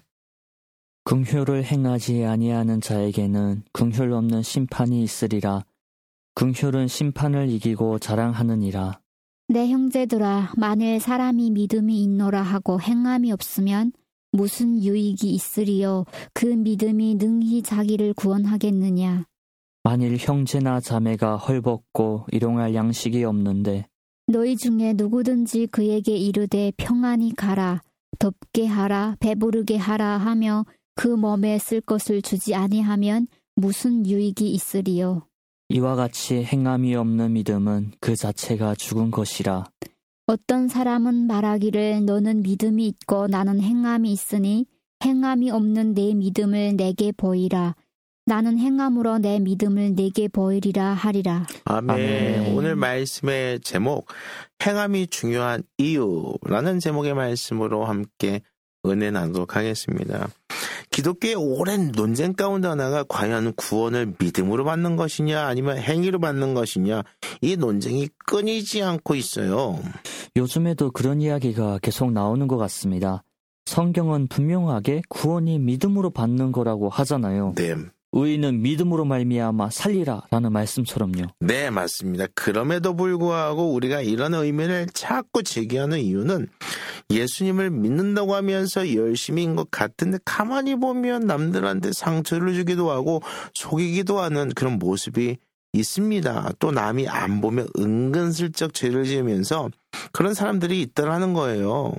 긍휼을 행하지 아니하는 자에게는 긍휼 없는 심판이 있으리라. 긍휼은 심판을 이기고 자랑하느니라. 내 형제들아, 만일 사람이 믿음이 있노라 하고 행함이 없으면 무슨 유익이 있으리요? 그 믿음이 능히 자기를 구원하겠느냐? 만일 형제나 자매가 헐벗고 일용할 양식이 없는데 너희 중에 누구든지 그에게 이르되 평안히 가라, 덥게 하라, 배부르게 하라 하며 그 몸에 쓸 것을 주지 아니하면 무슨 유익이 있으리요? 이와 같이 행함이 없는 믿음은 그 자체가 죽은 것이라. 어떤 사람은 말하기를 너는 믿음이 있고 나는 행함이 있으니 행함이 없는 내 믿음을 내게 보이라. 나는 행함으로 내 믿음을 내게 보이리라 하리라. 아멘. 아멘. 오늘 말씀의 제목 행함이 중요한 이유라는 제목의 말씀으로 함께 은혜 나누도록 하겠습니다. 기독교의 오랜 논쟁 가운데 하나가 과연 구원을 믿음으로 받는 것이냐 아니면 행위로 받는 것이냐, 이 논쟁이 끊이지 않고 있어요. 요즘에도 그런 이야기가 계속 나오는 것 같습니다. 성경은 분명하게 구원이 믿음으로 받는 거라고 하잖아요. 네. 의인은 믿음으로 말미암아 살리라 라는 말씀처럼요. 네, 맞습니다. 그럼에도 불구하고 우리가 이런 의미를 자꾸 제기하는 이유는 예수님을 믿는다고 하면서 열심히인 것 같은데 가만히 보면 남들한테 상처를 주기도 하고 속이기도 하는 그런 모습이 있습니다. 또 남이 안 보면 은근슬쩍 죄를 지으면서 그런 사람들이 있더라는 거예요.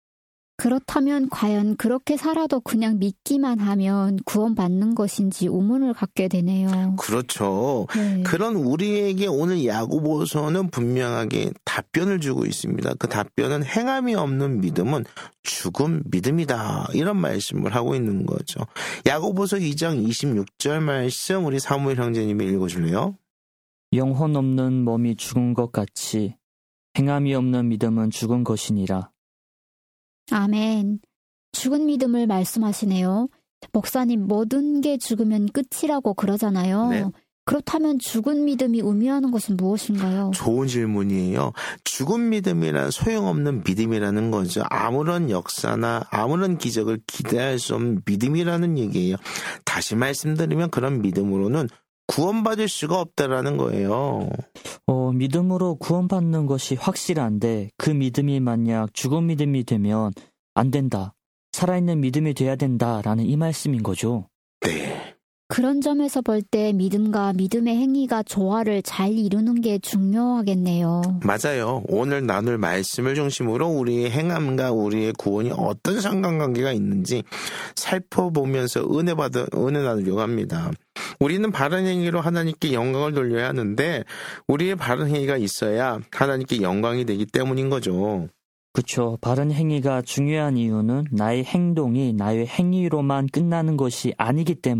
그렇다면 과연 그렇게 살아도 그냥 믿기만 하면 구원받는 것인지 의문을 갖게 되네요. 그렇죠. 네. 그런 우리에게 오늘 야고보서는 분명하게 답변을 주고 있습니다. 그 답변은 행함이 없는 믿음은 죽은 믿음이다, 이런 말씀을 하고 있는 거죠. 야고보서 2장 26절 말씀 우리 사무엘 형제님이 읽어줄래요? 영혼 없는 몸이 죽은 것 같이 행함이 없는 믿음은 죽은 것이니라. 아멘. 죽은 믿음을 말씀하시네요. 목사님, 모든 게 죽으면 끝이라고 그러잖아요. 네. 그렇다면 죽은 믿음이 의미하는 것은 무엇인가요? 좋은 질문이에요. 죽은 믿음이란 소용없는 믿음이라는 거죠. 아무런 역사나 아무런 기적을 기대할 수 없는 믿음이라는 얘기예요. 다시 말씀드리면 그런 믿음으로는 구원받을 수가 없다라는 거예요. 믿음으로 구원받는 것이 확실한데 그 믿음이 만약 죽은 믿음이 되면 안 된다. 살아있는 믿음이 돼야 된다라는 이 말씀인 거죠. 네. 그런 점에서 볼 때 믿음과 믿음의 행위가 조화를 잘 이루는 게 중요하겠네요. 맞아요. 오늘 나눌 말씀을 중심으로 우리의 행함과 우리의 구원이 어떤 상관관계가 있는지 살펴보면서 은혜 나누려고 합니다. 우리는 바른 행위로 하나님께 영광을 돌려야 하는데 우리의 바른 행위가 있어야 하나님께 영광이 되기 때문인 거죠. 그렇죠. 바른 행위가 중요한 이유는 나의 행동이 나의 행위로만 끝나는 것이 아니기 때문에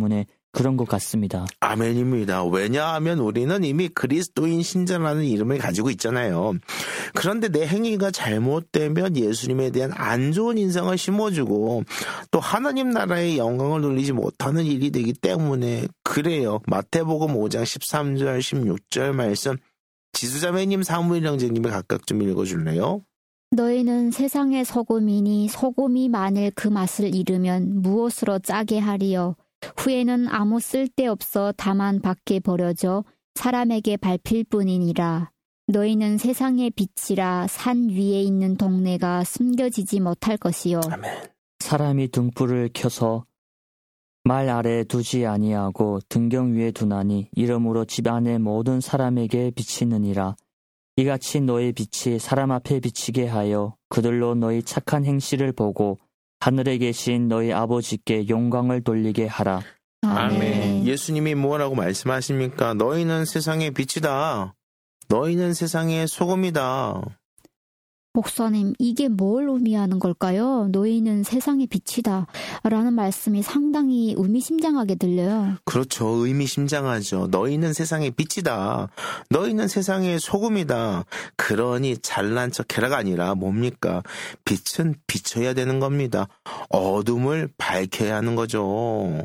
그런 것 같습니다. 아멘입니다. 왜냐하면 우리는 이미 그리스도인 신자라는 이름을 가지고 있잖아요. 그런데 내 행위가 잘못되면 예수님에 대한 안 좋은 인상을 심어주고 또 하나님 나라의 영광을 누리지 못하는 일이 되기 때문에 그래요. 마태복음 5장 13절 16절 말씀 지수자매님 사무엘 형제님이 각각 좀 읽어줄래요? 너희는 세상의 소금이니 소금이 만일 그 맛을 잃으면 무엇으로 짜게 하리요? 후에는 아무 쓸데없어 다만 밖에 버려져 사람에게 밟힐 뿐이니라. 너희는 세상의 빛이라. 산 위에 있는 동네가 숨겨지지 못할 것이요. 아멘. 사람이 등불을 켜서 말 아래에 두지 아니하고 등경 위에 두나니 이러므로 집 안에 모든 사람에게 비치느니라. 이같이 너희 빛이 사람 앞에 비치게 하여 그들로 너희 착한 행실을 보고 하늘에 계신 너희 아버지께 영광을 돌리게 하라. 아멘. 예수님이 뭐라고 말씀하십니까? 너희는 세상의 빛이다. 너희는 세상의 소금이다. 목사님, 이게 뭘 의미하는 걸까요? 너희는 세상의 빛이다 라는 말씀이 상당히 의미심장하게 들려요. 그렇죠. 의미심장하죠. 너희는 세상의 빛이다. 너희는 세상의 소금이다. 그러니 잘난 척해라가 아니라 뭡니까? 빛은 비춰야 되는 겁니다. 어둠을 밝혀야 하는 거죠.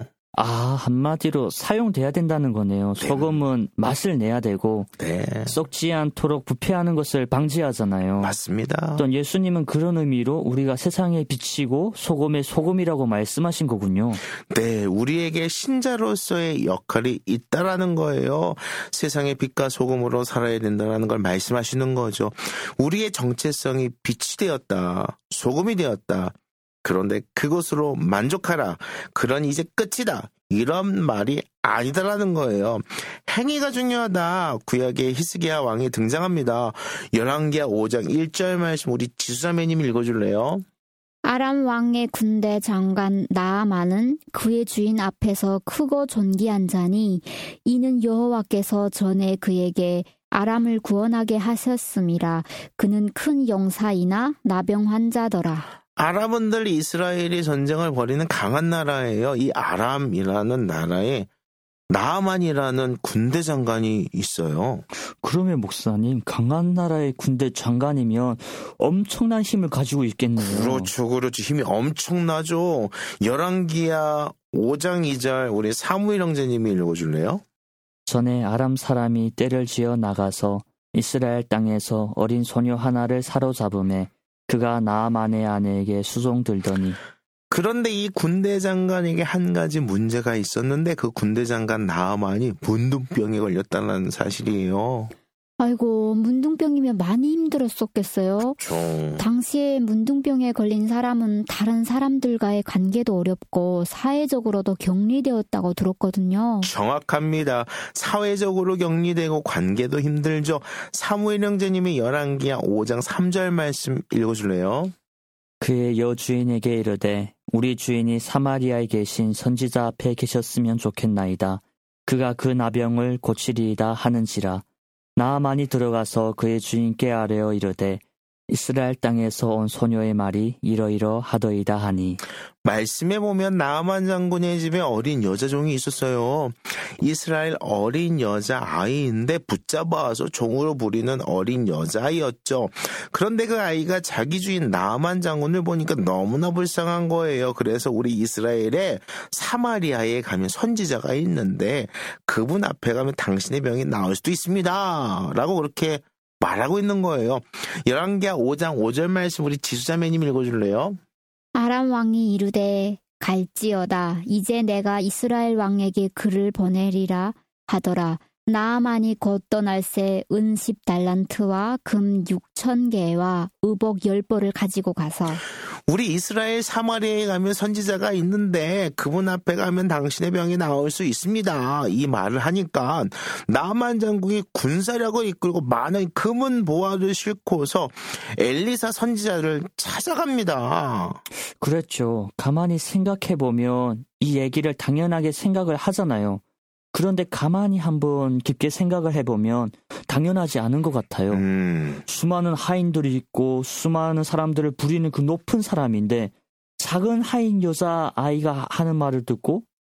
한마디로 사용돼야 된다는 거네요. 네. 소금은 맛을 내야 되고 네. 썩지 않도록 부패하는 것을 방지하잖아요. 맞습니다. 또 예수님은 그런 의미로 우리가 세상에 비치고 소금의 소금이라고 말씀하신 거군요. 네, 우리에게 신자로서의 역할이 있다라는 거예요. 세상의 빛과 소금으로 살아야 된다는 걸 말씀하시는 거죠. 우리의 정체성이 빛이 되었다. 소금이 되었다. 그런데 그것으로 만족하라. 그런 이제 끝이다. 이런 말이 아니다라는 거예요. 행위가 중요하다. 구약의 히스기야 왕이 등장합니다. 열왕기하 5장 1절 말씀 우리 지수자매님 읽어줄래요? 아람 왕의 군대 장관 나아만은 그의 주인 앞에서 크고 존귀한 자니 이는 여호와께서 전에 그에게 아람을 구원하게 하셨음이라. 그는 큰 용사이나 나병 환자더라. 아람은들 이스라엘이 전쟁을 벌이는 강한 나라예요. 이 아람이라는 나라에 나아만이라는 군대 장관이 있어요. 그러면 목사님, 강한 나라의 군대 장관이면 엄청난 힘을 가지고 있겠네요. 그렇죠. 힘이 엄청나죠. 열왕기하 5장 2절 우리 사무엘 형제님이 읽어줄래요? 전에 아람 사람이 떼를 지어 나가서 이스라엘 땅에서 어린 소녀 하나를 사로잡음에 그가 나아만의 아내에게 수종들더니. 그런데 이 군대 장관에게 한 가지 문제가 있었는데 그 군대 장관 나아만이 문둥병에 걸렸다는 사실이에요. 아이고, 문둥병이면 많이 힘들었었겠어요. 그렇죠. 당시에 문둥병에 걸린 사람은 다른 사람들과의 관계도 어렵고 사회적으로도 격리되었다고 들었거든요. 정확합니다. 사회적으로 격리되고 관계도 힘들죠. 사무엘 형제님이 열왕기하 5장 3절 말씀 읽어줄래요? 그의 여주인에게 이르되 우리 주인이 사마리아에 계신 선지자 앞에 계셨으면 좋겠나이다. 그가 그 나병을 고치리이다 하는지라. 나아만이 들어가서 그의 주인께 아뢰어 이르되 이스라엘 땅에서 온 소녀의 말이 이러이러하더이다 하니. 말씀에 보면 나아만 장군의 집에 어린 여자종이 있었어요. 이스라엘 어린 여자아이인데 붙잡아서 종으로 부리는 어린 여자아이였죠. 그런데 그 아이가 자기 주인 나아만 장군을 보니까 너무나 불쌍한 거예요. 그래서 우리 이스라엘에 사마리아에 가면 선지자가 있는데 그분 앞에 가면 당신의 병이 나을 수도 있습니다. 라고 그렇게 말하고 있는 거예요. 열왕기하 5장 5절 말씀 우리 지수자매님 읽어줄래요? 아람 왕이 이르되 갈지어다. 이제 내가 이스라엘 왕에게 글을 보내리라 하더라. 나아만이 곧 떠날새 은 10달란트와 금 6,000개와 의복 10벌을 가지고 가서. 우리 이스라엘 사마리아에 가면 선지자가 있는데 그분 앞에 가면 당신의 병이 나을 수 있습니다. 이 말을 하니까 나아만 장군이 군사력을 이끌고 많은 금은 보화를 싣고서 엘리사 선지자를 찾아갑니다. 그렇죠. 가만히 생각해보면 이 얘기를 당연하게 생각을 하잖아요. 그런데 가만히 한번 깊게 생각을 해보면 당연하지 않은 것 같아요. 수많은 하인들이 있고 수많은 사람들을 부리는 그 높은 사람인데 작은 하인 여자 아이가 하는 말을 듣고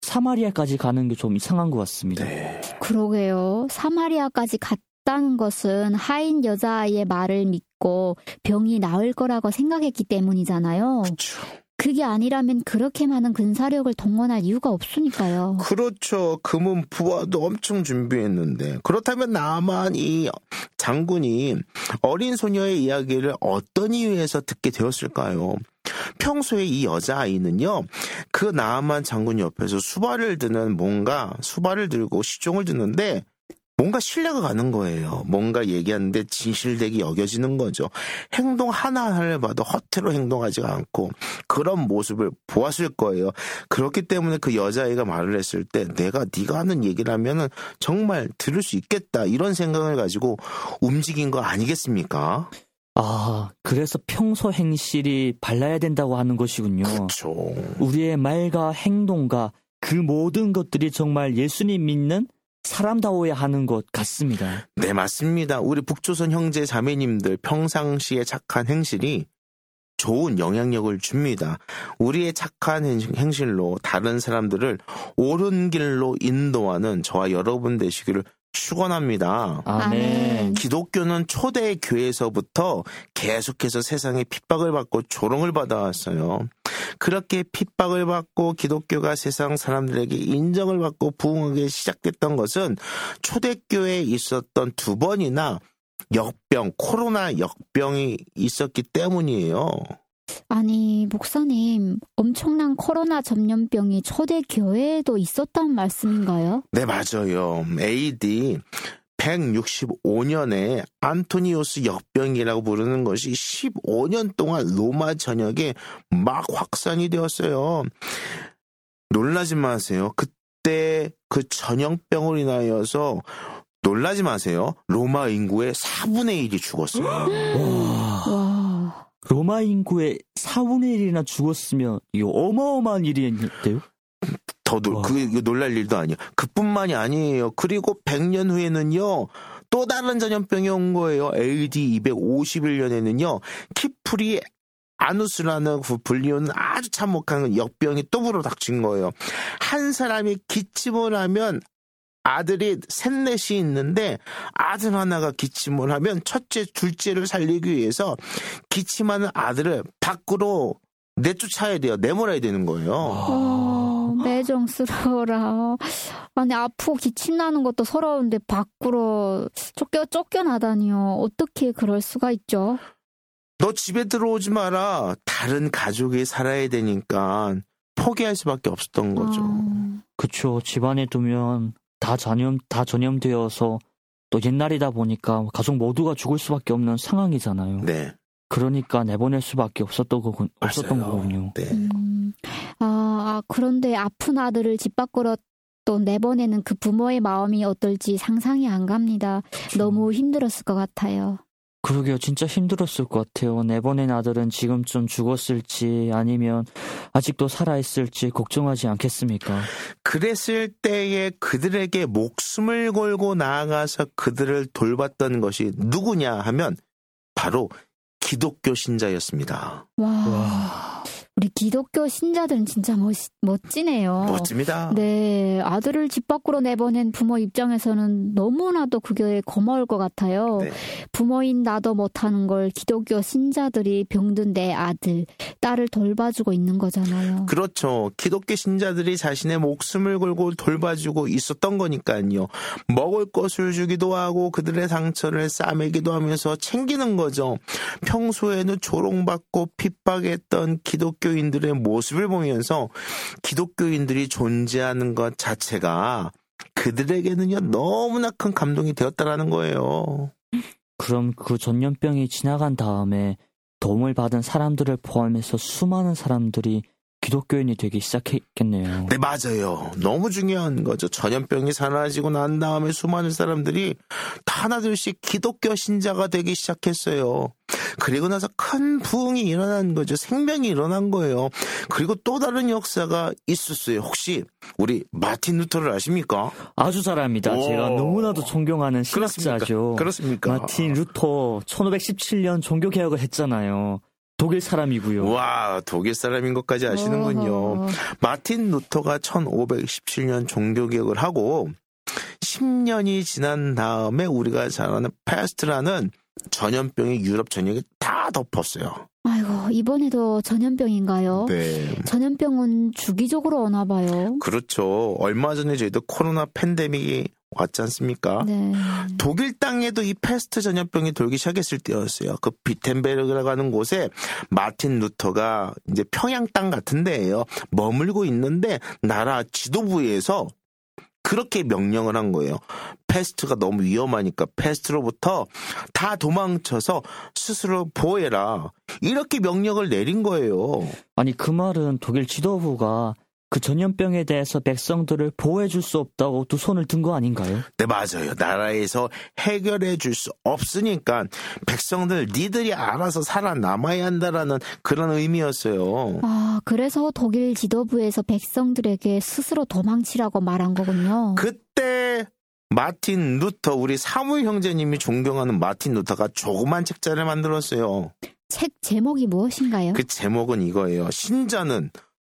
사마리아까지 가는 게 좀 이상한 것 같습니다. 네. 그러게요. 사마리아까지 갔다는 것은 하인 여자아이의 말을 믿고 병이 나을 거라고 생각했기 때문이잖아요. 그렇죠. 그게 아니라면 그렇게 많은 군사력을 동원할 이유가 없으니까요. 그렇죠. 금은 부하도 엄청 준비했는데 그렇다면 나만 이 장군이 어린 소녀의 이야기를 어떤 이유에서 듣게 되었을까요? 평소에 이 여자아이는요, 그 나아만 장군 옆에서 수발을 들고 시종을 듣는데 뭔가 신뢰가 가는 거예요. 뭔가 얘기하는데 진실되게 여겨지는 거죠. 행동 하나하나를 봐도 허투루 행동하지가 않고 그런 모습을 보았을 거예요. 그렇기 때문에 그 여자아이가 말을 했을 때 네가 하는 얘기를 하면은 정말 들을 수 있겠다 이런 생각을 가지고 움직인 거 아니겠습니까? 아, 그래서 평소 행실이 발라야 된다고 하는 것이군요. 그렇죠. 우리의 말과 행동과 그 모든 것들이 정말 예수님 믿는 사람다워야 하는 것 같습니다. 네, 맞습니다. 우리 북조선 형제 자매님들 평상시에 착한 행실이 좋은 영향력을 줍니다. 우리의 착한 행실로 다른 사람들을 옳은 길로 인도하는 저와 여러분 되시기를 축원합니다. 아멘. 기독교는 초대 교회에서부터 계속해서 세상에 핍박을 받고 조롱을 받아왔어요. 그렇게 핍박을 받고 기독교가 세상 사람들에게 인정을 받고 부흥하기 시작됐던 것은 초대교회에 있었던 2번이나 코로나 역병이 있었기 때문이에요. 아니, 목사님, 엄청난 코로나 전염병이 초대 교회에도 있었단 말씀인가요? 네, 맞아요. AD 165년에 안토니오스 역병이라고 부르는 것이 15년 동안 로마 전역에 막 확산이 되었어요. 놀라지 마세요. 그때 그 전염병으로 인하여서 놀라지 마세요. 로마 인구의 4분의 1이 죽었어요. 와. 로마 인구의 4분의 1이나 죽었으면 이거 어마어마한 일이었대요. 그게 놀랄 일도 아니에요. 그뿐만이 아니에요. 그리고 100년 후에는요. 또 다른 전염병이 온 거예요. AD 251년에는요. 키프리 아누스라는 불리우는 아주 참혹한 역병이 또 불어닥친 거예요. 한 사람이 기침을 하면 아들이 셋넷이 있는데 아들 하나가 기침을 하면 첫째, 둘째를 살리기 위해서 기침하는 아들을 밖으로 내쫓아야 돼요. 내몰아야 되는 거예요. 매정스러워라. 아니, 아프고 기침나는 것도 서러운데 밖으로 쫓겨나다니요. 어떻게 그럴 수가 있죠? 너 집에 들어오지 마라. 다른 가족이 살아야 되니까 포기할 수밖에 없었던 거죠. 그쵸. 집안에 두면 다 전염되어서 또 옛날이다 보니까 가족 모두가 죽을 수밖에 없는 상황이잖아요. 네. 그러니까 내보낼 수밖에 없었던 거군요. 네. 그런데 아픈 아들을 집 밖으로 또 내보내는 그 부모의 마음이 어떨지 상상이 안 갑니다. 그렇죠. 너무 힘들었을 것 같아요. 그러게요. 진짜 힘들었을 것 같아요. 내보낸 아들은 지금쯤 죽었을지 아니면 아직도 살아있을지 걱정하지 않겠습니까? 그랬을 때에 그들에게 목숨을 걸고 나아가서 그들을 돌봤던 것이 누구냐 하면 바로 기독교 신자였습니다. 와. 우리 기독교 신자들은 진짜 멋지네요. 멋집니다. 네, 아들을 집 밖으로 내보낸 부모 입장에서는 너무나도 그게 고마울 것 같아요. 네. 부모인 나도 못하는 걸 기독교 신자들이 병든 내 아들, 딸을 돌봐주고 있는 거잖아요. 그렇죠. 기독교 신자들이 자신의 목숨을 걸고 돌봐주고 있었던 거니까요. 먹을 것을 주기도 하고 그들의 상처를 싸매기도 하면서 챙기는 거죠. 평소에는 조롱받고 핍박했던 기독교인들의 모습을 보면서 기독교인들이 존재하는 것 자체가 그들에게는요 너무나 큰 감동이 되었다라는 거예요. 그럼 그 전염병이 지나간 다음에 도움을 받은 사람들을 포함해서 수많은 사람들이 기독교인이 되기 시작했겠네요. 네, 맞아요. 너무 중요한 거죠. 전염병이 사라지고 난 다음에 수많은 사람들이 다 하나둘씩 기독교 신자가 되기 시작했어요. 그리고 나서 큰 부흥이 일어난 거죠. 생명이 일어난 거예요. 그리고 또 다른 역사가 있었어요. 혹시 우리 마틴 루터를 아십니까? 아주 잘 압니다. 제가 너무나도 존경하는 신학자죠. 그렇습니까? 마틴 루터 1517년 종교개혁을 했잖아요. 독일 사람이고요. 와, 독일 사람인 것까지 아시는군요. 마틴 루터가 1517년 종교개혁을 하고 10년이 지난 다음에 우리가 잘 아는 패스트라는 전염병이 유럽 전역에 다 덮었어요. 아이고, 이번에도 전염병인가요? 네. 전염병은 주기적으로 오나 봐요. 그렇죠. 얼마 전에 저희도 코로나 팬데믹이 왔지 않습니까? 네. 독일 땅에도 이 패스트 전염병이 돌기 시작했을 때였어요. 그 비텐베르그라고 하는 곳에 마틴 루터가 이제 평양 땅 같은 데예요. 머물고 있는데 나라 지도부에서 그렇게 명령을 한 거예요. 패스트가 너무 위험하니까 패스트로부터 다 도망쳐서 스스로 보호해라. 이렇게 명령을 내린 거예요. 아니, 그 말은 독일 지도부가 그 전염병에 대해서 백성들을 보호해 줄 수 없다고 두 손을 든 거 아닌가요? 네, 맞아요. 나라에서 해결해 줄 수 없으니까 백성들 니들이 알아서 살아남아야 한다라는 그런 의미였어요. 아, 그래서 독일 지도부에서 백성들에게 스스로 도망치라고 말한 거군요. 그때 마틴 루터, 우리 사무엘 형제님이 존경하는 마틴 루터가 조그만 책자를 만들었어요. 책 제목이 무엇인가요? 그 제목은 이거예요. 신자는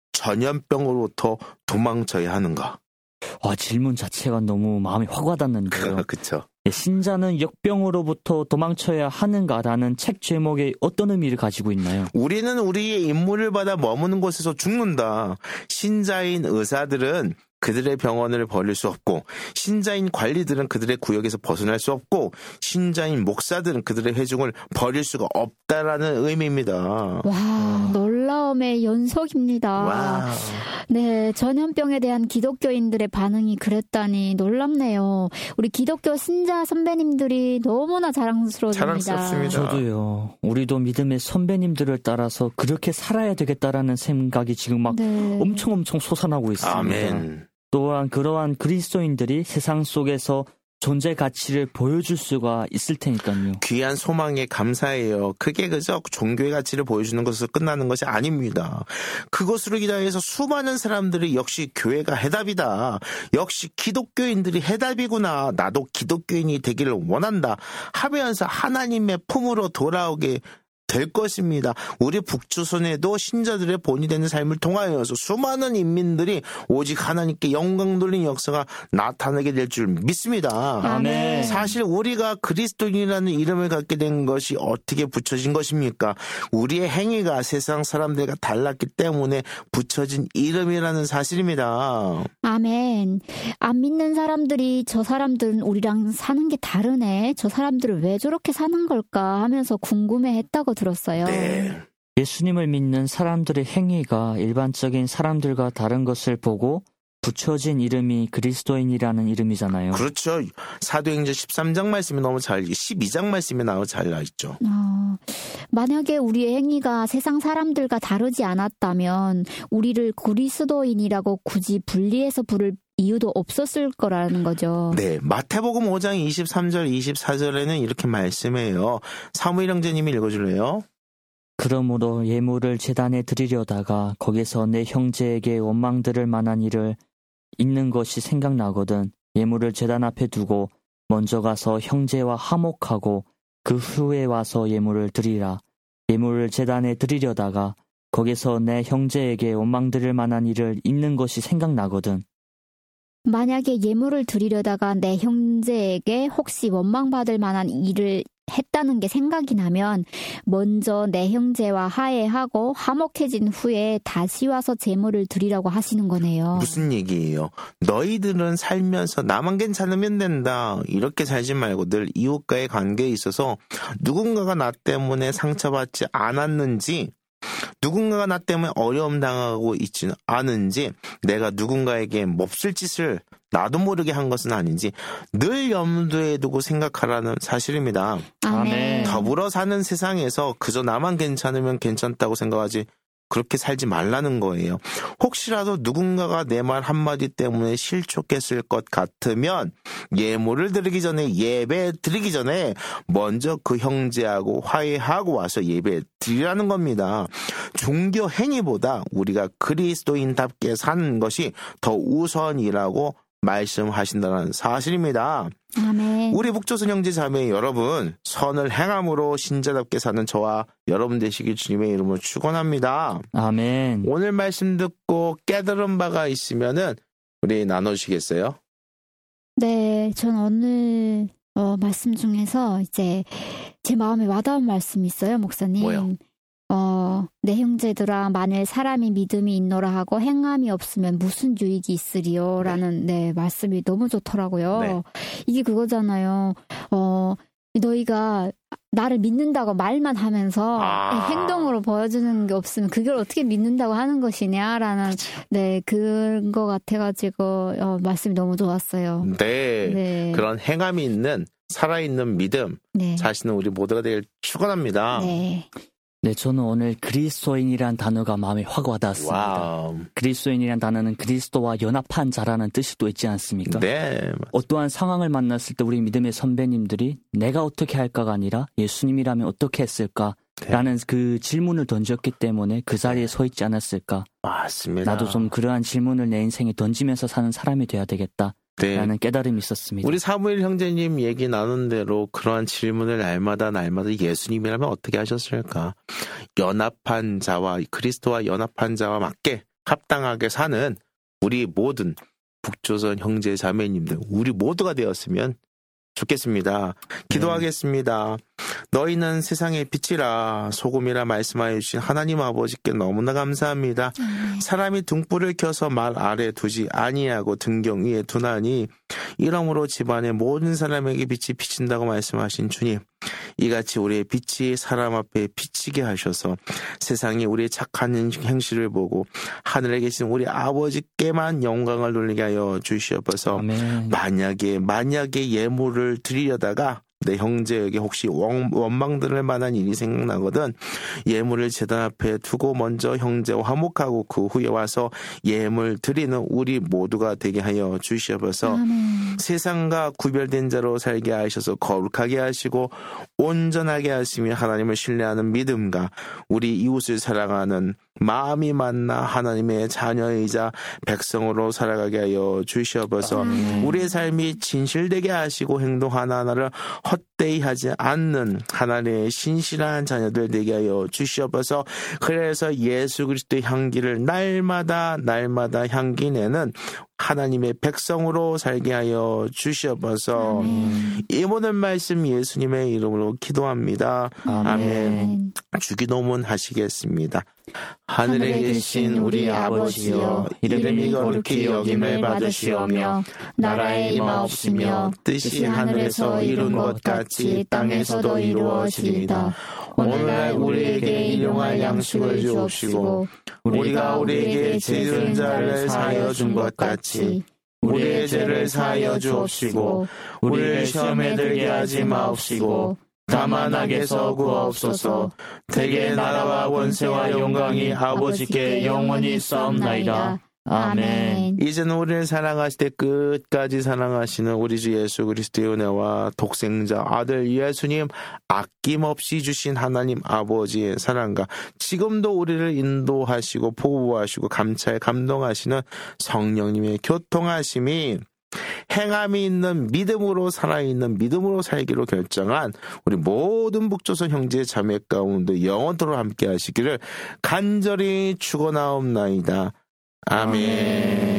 전염병으로부터 도망쳐야 하는가? 와, 질문 자체가 너무 마음이 확 와닿는데요. 그렇죠. 신자는 역병으로부터 도망쳐야 하는가라는 책 제목에 어떤 의미를 가지고 있나요? 우리는 우리의 임무를 받아 머무는 곳에서 죽는다. 신자인 의사들은 그들의 병원을 벌릴 수 없고, 신자인 관리들은 그들의 구역에서 벗어날 수 없고, 신자인 목사들은 그들의 회중을 버릴 수가 없다라는 의미입니다. 와, 놀라움의 연속입니다. 와. 네, 전염병에 대한 기독교인들의 반응이 그랬다니 놀랍네요. 우리 기독교 신자 선배님들이 너무나 자랑스러워집니다. 자랑스럽습니다. 저도요. 우리도 믿음의 선배님들을 따라서 그렇게 살아야 되겠다라는 생각이 지금 막 네. 엄청 솟아나고 있습니다. 아멘. 또한 그러한 그리스도인들이 세상 속에서 존재 가치를 보여줄 수가 있을 테니까요. 귀한 소망에 감사해요. 그게 그저 종교의 가치를 보여주는 것으로 끝나는 것이 아닙니다. 그것으로 기다려서 수많은 사람들이 역시 교회가 해답이다. 역시 기독교인들이 해답이구나. 나도 기독교인이 되기를 원한다. 하면서 하나님의 품으로 돌아오게 될 것입니다. 우리 북조선에도 신자들의 본이 되는 삶을 통하여서 수많은 인민들이 오직 하나님께 영광 돌리는 역사가 나타나게 될 줄 믿습니다. 아멘. 사실 우리가 그리스도인이라는 이름을 갖게 된 것이 어떻게 붙여진 것입니까? 우리의 행위가 세상 사람들과 달랐기 때문에 붙여진 이름이라는 사실입니다. 아멘. 안 믿는 사람들이 저 사람들은 우리랑 사는 게 다르네. 저 사람들은 왜 저렇게 사는 걸까 하면서 궁금해했다고 들었어요. 네. 예수님을 믿는 사람들의 행위가 일반적인 사람들과 다른 것을 보고 붙여진 이름이 그리스도인이라는 이름이잖아요. 그렇죠. 사도행전 13장 말씀이 너무 12장 말씀이 너무 잘 나있죠. 만약에 우리의 행위가 세상 사람들과 다르지 않았다면 우리를 그리스도인이라고 굳이 분리해서 부를 이유도 없었을 거라는 거죠. 네, 마태복음 5장 23절 24절에는 이렇게 말씀해요. 사무엘 형제님이 읽어줄래요? 그러므로 예물을 제단에 드리려다가 거기서 내 형제에게 원망 들을 만한 일을 있는 것이 생각나거든. 예물을 제단 앞에 두고 먼저 가서 형제와 화목하고 그 후에 와서 예물을 드리라. 예물을 제단에 드리려다가 거기서 내 형제에게 원망 들을 만한 일을 있는 것이 생각나거든. 만약에 예물을 드리려다가 내 형제에게 혹시 원망받을 만한 일을 했다는 게 생각이 나면 먼저 내 형제와 화해하고 화목해진 후에 다시 와서 제물을 드리라고 하시는 거네요. 무슨 얘기예요? 너희들은 살면서 나만 괜찮으면 된다. 이렇게 살지 말고 늘 이웃과의 관계에 있어서 누군가가 나 때문에 상처받지 않았는지, 누군가가 나 때문에 어려움 당하고 있지는 않은지, 내가 누군가에게 몹쓸 짓을 나도 모르게 한 것은 아닌지 늘 염두에 두고 생각하라는 사실입니다. 아멘. 더불어 사는 세상에서 그저 나만 괜찮으면 괜찮다고 생각하지 그렇게 살지 말라는 거예요. 혹시라도 누군가가 내 말 한마디 때문에 실족했을 것 같으면 예물을 드리기 전에, 예배 드리기 전에 먼저 그 형제하고 화해하고 와서 예배 드리라는 겁니다. 종교 행위보다 우리가 그리스도인답게 사는 것이 더 우선이라고 말씀하신다는 사실입니다. 아멘. 우리 북조선 형제 자매 여러분, 선을 행함으로 신자답게 사는 저와 여러분 되시길 주님의 이름으로 축원합니다. 아멘. 오늘 말씀 듣고 깨달은 바가 있으면은 우리 나누시겠어요? 네, 전 오늘 말씀 중에서 이제 제 마음에 와닿은 말씀이 있어요, 목사님. 뭐요? 내 형제들아, 만일 사람이 믿음이 있노라 하고 행함이 없으면 무슨 유익이 있으리요? 라는 말씀이 너무 좋더라고요. 네. 이게 그거잖아요. 너희가 나를 믿는다고 말만 하면서 행동으로 보여주는 게 없으면 그걸 어떻게 믿는다고 하는 것이냐라는 그거 같아가지고 말씀이 너무 좋았어요. 네. 그런 행함이 있는 살아있는 믿음 자신은 우리 모두가 되길 축원합니다. 네, 저는 오늘 그리스도인이란 단어가 마음에 확 와닿았습니다. 와우. 그리스도인이란 단어는 그리스도와 연합한 자라는 뜻이 또 있지 않습니까? 네. 어떠한 상황을 만났을 때 우리 믿음의 선배님들이 내가 어떻게 할까가 아니라 예수님이라면 어떻게 했을까라는 그 질문을 던졌기 때문에 그 자리에 서 있지 않았을까. 맞습니다. 나도 좀 그러한 질문을 내 인생에 던지면서 사는 사람이 돼야 되겠다. 라는 깨달음이 있었습니다. 우리 사무엘 형제님 얘기 나눈 대로 그러한 질문을 날마다 예수님이라면 어떻게 하셨을까? 연합한 자와 그리스도와 연합한 자와 맞게 합당하게 사는 우리 모든 북조선 형제 자매님들 우리 모두가 되었으면 좋겠습니다. 기도하겠습니다. 너희는 세상의 빛이라 소금이라 말씀하여 주신 하나님 아버지께 너무나 감사합니다. 사람이 등불을 켜서 말 아래 두지 아니하고 등경 위에 두나니 이러므로 집안의 모든 사람에게 빛이 비친다고 말씀하신 주님, 이같이 우리의 빛이 사람 앞에 비치게 하셔서 세상이 우리의 착한 행실을 보고 하늘에 계신 우리 아버지께만 영광을 돌리게 하여 주시옵소서. 아멘. 만약에 예물을 드리려다가 내 형제에게 혹시 원망 들을 만한 일이 생각나거든 예물을 제단 앞에 두고 먼저 형제와 화목하고 그 후에 와서 예물 드리는 우리 모두가 되게 하여 주시옵소서. 세상과 구별된 자로 살게 하셔서 거룩하게 하시고 온전하게 하시며 하나님을 신뢰하는 믿음과 우리 이웃을 사랑하는 마음이 만나 하나님의 자녀이자 백성으로 살아가게 하여 주시옵소서. 우리의 삶이 진실되게 하시고 행동 하나하나를 헛되이 하지 않는 하나님의 신실한 자녀들 되게 하여 주시옵소서. 그래서 예수 그리스도의 향기를 날마다 향기내는 하나님의 백성으로 살게 하여 주시옵소서. 이 모든 말씀 예수님의 이름으로 기도합니다. 아멘. 주기도문 하시겠습니다. 하늘에 계신 우리 아버지여, 이름이 거룩히 여김을 받으시오며 나라의 임하옵시며 뜻이 하늘에서 이룬 것 같이 땅에서도 이루어지리이다. 오늘날 우리에게 일용할 양식을 주옵시고 우리가 우리에게 죄 지은 자를 사하여 준 것 같이 우리의 죄를 사하여 주옵시고 우리를 시험에 들게 하지 마옵시고 다만 악에서 구하옵소서. 대개 나라와 권세와 영광이 아버지께 영원히 있사옵나이다. 아멘. 이제는 우리를 사랑하실 때 끝까지 사랑하시는 우리 주 예수 그리스도의 은혜와 독생자 아들 예수님 아낌없이 주신 하나님 아버지의 사랑과 지금도 우리를 인도하시고 보호하시고 감찰 감동하시는 성령님의 교통하심이 행함이 있는 믿음으로 살아있는 믿음으로 살기로 결정한 우리 모든 북조선 형제 자매 가운데 영원토록 함께 하시기를 간절히 축원하옵나이다. 아멘.